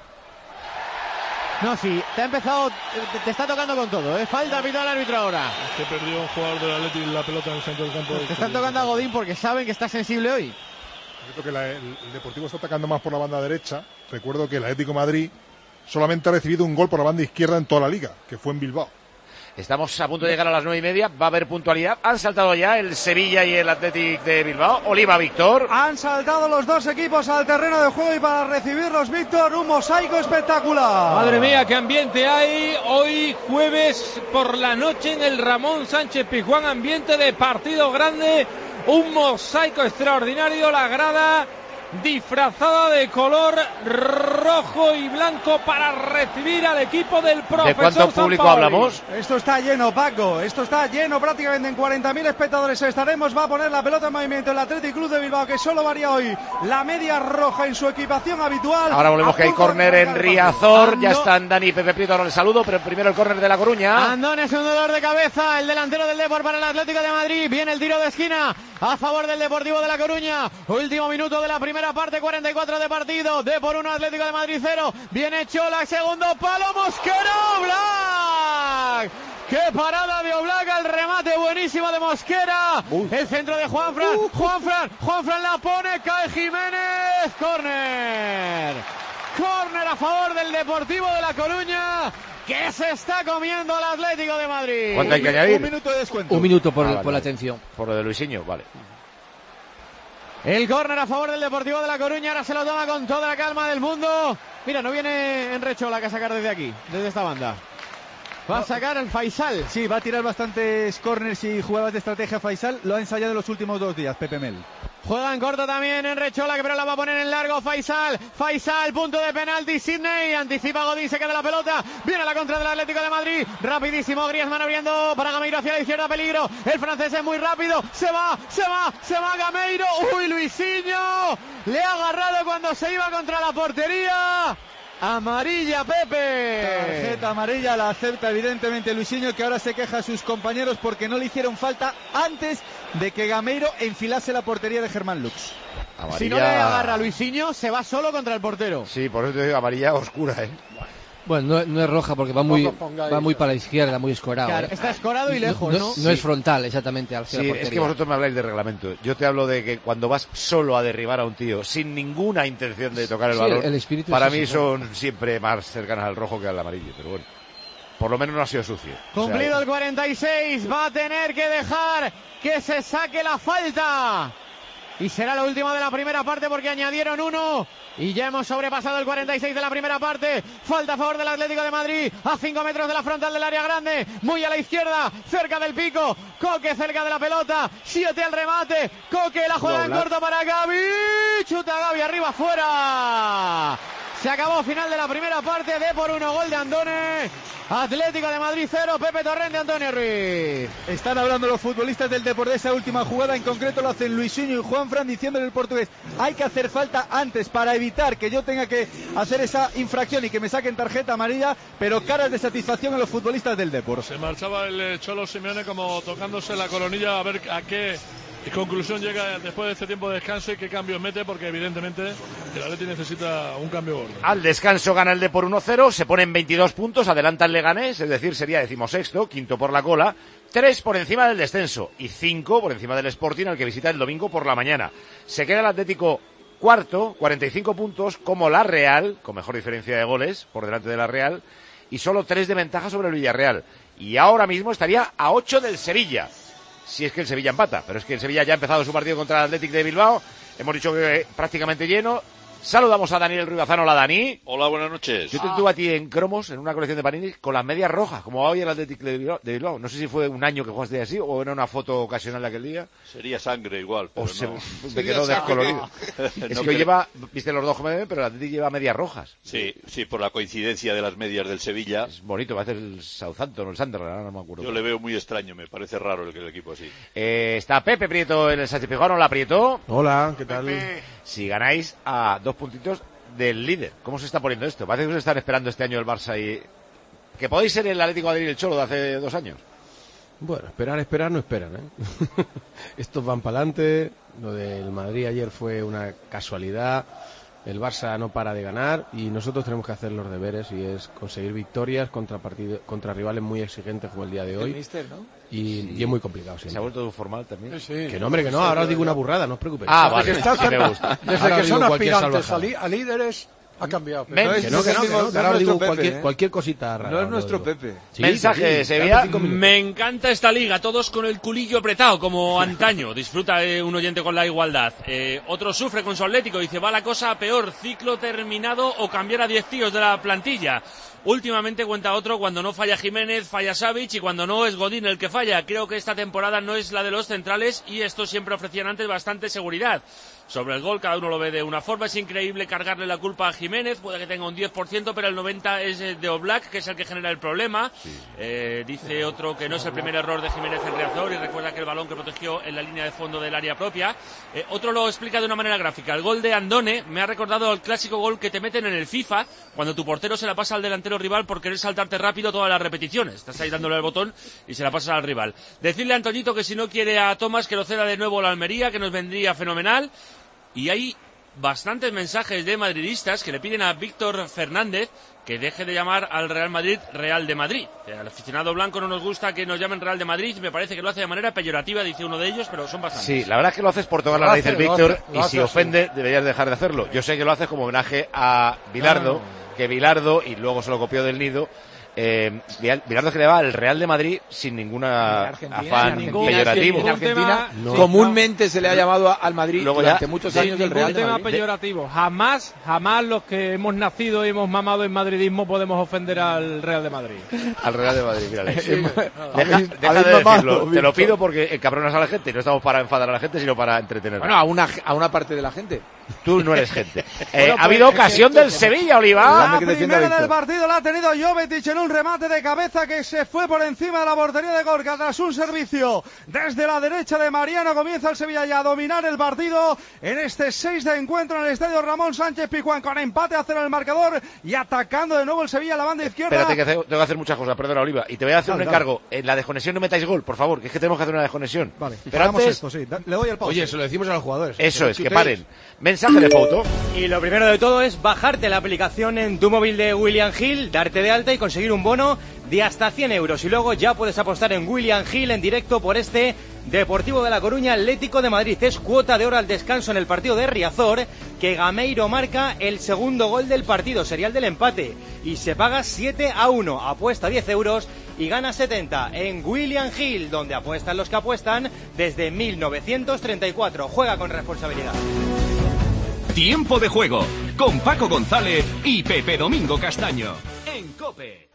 No, sí, te está tocando con todo, falta pito al árbitro ahora. Es que perdió un jugador del Atlético la pelota en el centro del campo. Te están tocando a Godín porque saben que está sensible hoy. Yo creo que el Deportivo está atacando más por la banda derecha. Recuerdo que el Atlético de Madrid solamente ha recibido un gol por la banda izquierda en toda la liga, que fue en Bilbao. Estamos a punto de llegar a las 9:30, va a haber puntualidad. Han saltado ya el Sevilla y el Athletic de Bilbao. Oliva, Víctor. Han saltado los dos equipos al terreno de juego y para recibirlos, Víctor, un mosaico espectacular. Madre mía, qué ambiente hay hoy jueves por la noche en el Ramón Sánchez Pizjuán, ambiente de partido grande, un mosaico extraordinario, la grada disfrazada de color rojo y blanco para recibir al equipo del profesor. ¿De cuánto público Sampaoli hablamos? Esto está lleno, Paco, esto está lleno, prácticamente en 40.000 espectadores estaremos. Va a poner la pelota en movimiento el Athletic Club de Bilbao, que solo varía hoy la media roja en su equipación habitual. Ahora volvemos, que hay córner en Riazor. Ya están Dani y Pepe Prieto, ahora el saludo, pero primero el córner de La Coruña. Andón es un dolor de cabeza, el delantero del Depor para el Atlético de Madrid. Viene el tiro de esquina a favor del Deportivo de La Coruña. Último minuto de la primera parte, 44 de partido. Depor 1, Atlético de Madrid 0. Viene Čolak, segundo palo, Mosquera, Oblak. ¡Qué parada de Oblak! El remate buenísimo de Mosquera. El centro de Juanfran. Juanfran la pone, cae Jiménez. Córner a favor del Deportivo de La Coruña, que se está comiendo al Atlético de Madrid. ¿Cuánto hay que añadir? Un minuto de descuento. Un minuto por Vale. la atención. Por lo de Luisinho, vale. El córner a favor del Deportivo de La Coruña, ahora se lo toma con toda la calma del mundo. Mira, no viene Enrechola a sacar desde aquí, desde esta banda. Va a sacar el Faisal. Sí, va a tirar bastantes corners y jugadas de estrategia Faisal. Lo ha ensayado en los últimos 2 días, Pepe Mel. Juega en corto también Enrechola, que pero la va a poner en largo Faisal, punto de penalti, Sidney, anticipa Godín, se queda la pelota, viene la contra del Atlético de Madrid, rapidísimo Griezmann abriendo para Gameiro hacia la izquierda, peligro, el francés es muy rápido, se va Gameiro, uy, Luisinho, le ha agarrado cuando se iba contra la portería. Amarilla, Pepe. Tarjeta amarilla, la acepta evidentemente Luisinho, que ahora se queja a sus compañeros porque no le hicieron falta antes de que Gameiro enfilase la portería de Germán Lux. Amarilla... Si no le agarra a Luisinho, se va solo contra el portero. Sí, por eso te digo, amarilla oscura, Bueno, no es roja porque va muy para la izquierda, muy escorado. Claro, está escorado y lejos, ¿no? No es frontal, exactamente. Hacia la Sí, portería. es que vosotros me habláis de reglamento. Yo te hablo de que cuando vas solo a derribar a un tío, sin ninguna intención de tocar el balón, el espíritu para es mí así, son siempre más cercanas al rojo que al amarillo, pero bueno. Por lo menos no ha sido sucio. Cumplido el 46, va a tener que dejar que se saque la falta. Y será la última de la primera parte porque añadieron 1 y ya hemos sobrepasado el 46 de la primera parte. Falta a favor del Atlético de Madrid a 5 metros de la frontal del área grande, muy a la izquierda, cerca del pico. Coque cerca de la pelota, 7 al remate. Coque la juega en corto para Gavi. Chuta Gavi arriba, fuera. Se acabó, final de la primera parte. Depor 1, gol de Andone. Atlético de Madrid 0, Pepe Torrente, Antonio Ruiz. Están hablando los futbolistas del Depor de esa última jugada, en concreto lo hacen Luisinho y Juanfran, diciéndole el portugués: hay que hacer falta antes para evitar que yo tenga que hacer esa infracción y que me saquen tarjeta amarilla, pero caras de satisfacción en los futbolistas del Depor. Se marchaba el Cholo Simeone como tocándose la coronilla a ver a qué conclusión llega después de este tiempo de descanso y qué cambios mete, porque evidentemente el Atleti necesita un cambio gordo. Al descanso gana el Depor 1-0, se ponen 22 puntos, adelanta el Leganés, es decir, sería 16º, quinto por la cola, 3 por encima del descenso y 5 por encima del Sporting, al que visita el domingo por la mañana. Se queda el Atlético cuarto, 45 puntos, como la Real, con mejor diferencia de goles por delante de la Real, y solo 3 de ventaja sobre el Villarreal. Y ahora mismo estaría a 8 del Sevilla, si es que el Sevilla empata, pero es que el Sevilla ya ha empezado su partido contra el Athletic de Bilbao. Hemos dicho que prácticamente lleno. Saludamos a Daniel Ruibazano. Hola, Dani. Hola, buenas noches. Yo te tuve a ti en cromos, en una colección de paninis, con las medias rojas, como va hoy el Athletic de Bilbao. No sé si fue un año que jugaste así o era una foto ocasional de aquel día. Sería sangre igual, pero me quedó descolorido. Es que hoy lleva, viste los dos jóvenes, pero el Athletic lleva medias rojas. Sí, por la coincidencia de las medias del Sevilla. Es bonito, parece el Southampton o el Sunderland, no me acuerdo. Yo le veo muy extraño, me parece raro el equipo así. Está Pepe Prieto en el Sánchez Pizjuán. Hola, Prieto. Hola, ¿qué tal? Si ganáis a 2 puntitos del líder, ¿cómo se está poniendo esto? Parece que os están esperando este año el Barça y que podéis ser el Atlético de Madrid y el Cholo de hace 2 años. Bueno, esperar no esperan, ¿eh? Estos van para adelante. Lo del Madrid ayer fue una casualidad. El Barça no para de ganar y nosotros tenemos que hacer los deberes, y es conseguir victorias contra rivales muy exigentes como el día de hoy. El míster, ¿no? Y es muy complicado. ¿Se ha vuelto formal también? Sí. Que no, hombre, que no. Ahora os digo una burrada, no os preocupéis. Vale. Desde que son aspirantes a líderes, Ha cambiado. Que ahora digo cualquier cosita rara. No es nuestro Pepe. Sí, mensaje de Sevilla. Me encanta esta liga, todos con el culillo apretado, como antaño. Disfruta un oyente con la igualdad. Otro sufre con su Atlético, dice, va la cosa a peor, ciclo terminado o cambiar a 10 tíos de la plantilla. Últimamente, cuenta otro, cuando no falla Jiménez, falla Savic, y cuando no es Godín el que falla. Creo que esta temporada no es la de los centrales y estos siempre ofrecían antes bastante seguridad. Sobre el gol, cada uno lo ve de una forma. Es increíble cargarle la culpa a Jiménez, puede que tenga un 10%, pero el 90% es de Oblak, que es el que genera el problema. Dice otro que no es el primer error de Jiménez en Riazor, y recuerda que el balón que protegió en la línea de fondo del área propia. Otro lo explica de una manera gráfica. El gol de Andone me ha recordado el clásico gol que te meten en el FIFA, cuando tu portero se la pasa al delantero rival por querer saltarte rápido todas las repeticiones. Estás ahí dándole al botón y se la pasas al rival. Decirle a Antoñito que si no quiere a Tomás, que lo ceda de nuevo a la Almería, que nos vendría fenomenal. Y hay bastantes mensajes de madridistas que le piden a Víctor Fernández que deje de llamar al Real Madrid Real de Madrid. Al aficionado blanco no nos gusta que nos llamen Real de Madrid, me parece que lo hace de manera peyorativa, dice uno de ellos, pero son bastantes. Sí, la verdad es que lo haces por tocar la nariz el Víctor, y si ofende deberías dejar de hacerlo. Yo sé que lo haces como homenaje a Bilardo, que Bilardo, y luego se lo copió del Nido, Bilardo que le va al Real de Madrid sin ninguna afán peyorativo. En Argentina comúnmente se le ha llamado al Madrid durante muchos años del Real de Madrid. Tema peyorativo. Jamás los que hemos nacido y hemos mamado en madridismo podemos ofender al Real de Madrid. Al Real de Madrid, mírale. Deja de decirlo. Te lo pido porque encabronas a la gente. No estamos para enfadar a la gente, sino para entretenerla. Bueno, a una parte de la gente. Tú no eres gente. Ha habido ocasión del Sevilla, Oliva. La primera del partido la ha tenido Jovetic en un remate de cabeza que se fue por encima de la portería de Gorka tras un servicio desde la derecha de Mariano. Comienza el Sevilla ya a dominar el partido en este 6 de encuentro en el estadio Ramón Sánchez Pizjuán, con empate a 0 en el marcador y atacando de nuevo el Sevilla a la banda izquierda. Espérate que tengo que hacer muchas cosas, perdona, Oliva, y te voy a hacer un encargo. En la desconexión no metáis gol, por favor, que es que tenemos que hacer una desconexión. Vale, pero antes esto, sí. Le doy el pause. Oye, se lo decimos a los jugadores. Eso es, que paren. Mensaje de Fouto. Y lo primero de todo es bajarte la aplicación en tu móvil de William Hill, darte de alta y conseguir un bono de hasta 100 euros. Y luego ya puedes apostar en William Hill en directo por este Deportivo de La Coruña Atlético de Madrid. Es cuota de hora al descanso en el partido de Riazor, que Gameiro marca el segundo gol del partido, sería el del empate, y se paga 7-1. Apuesta 10 euros y gana 70 en William Hill, donde apuestan los que apuestan desde 1934. Juega con responsabilidad. Tiempo de juego con Paco González y Pepe Domingo Castaño en COPE.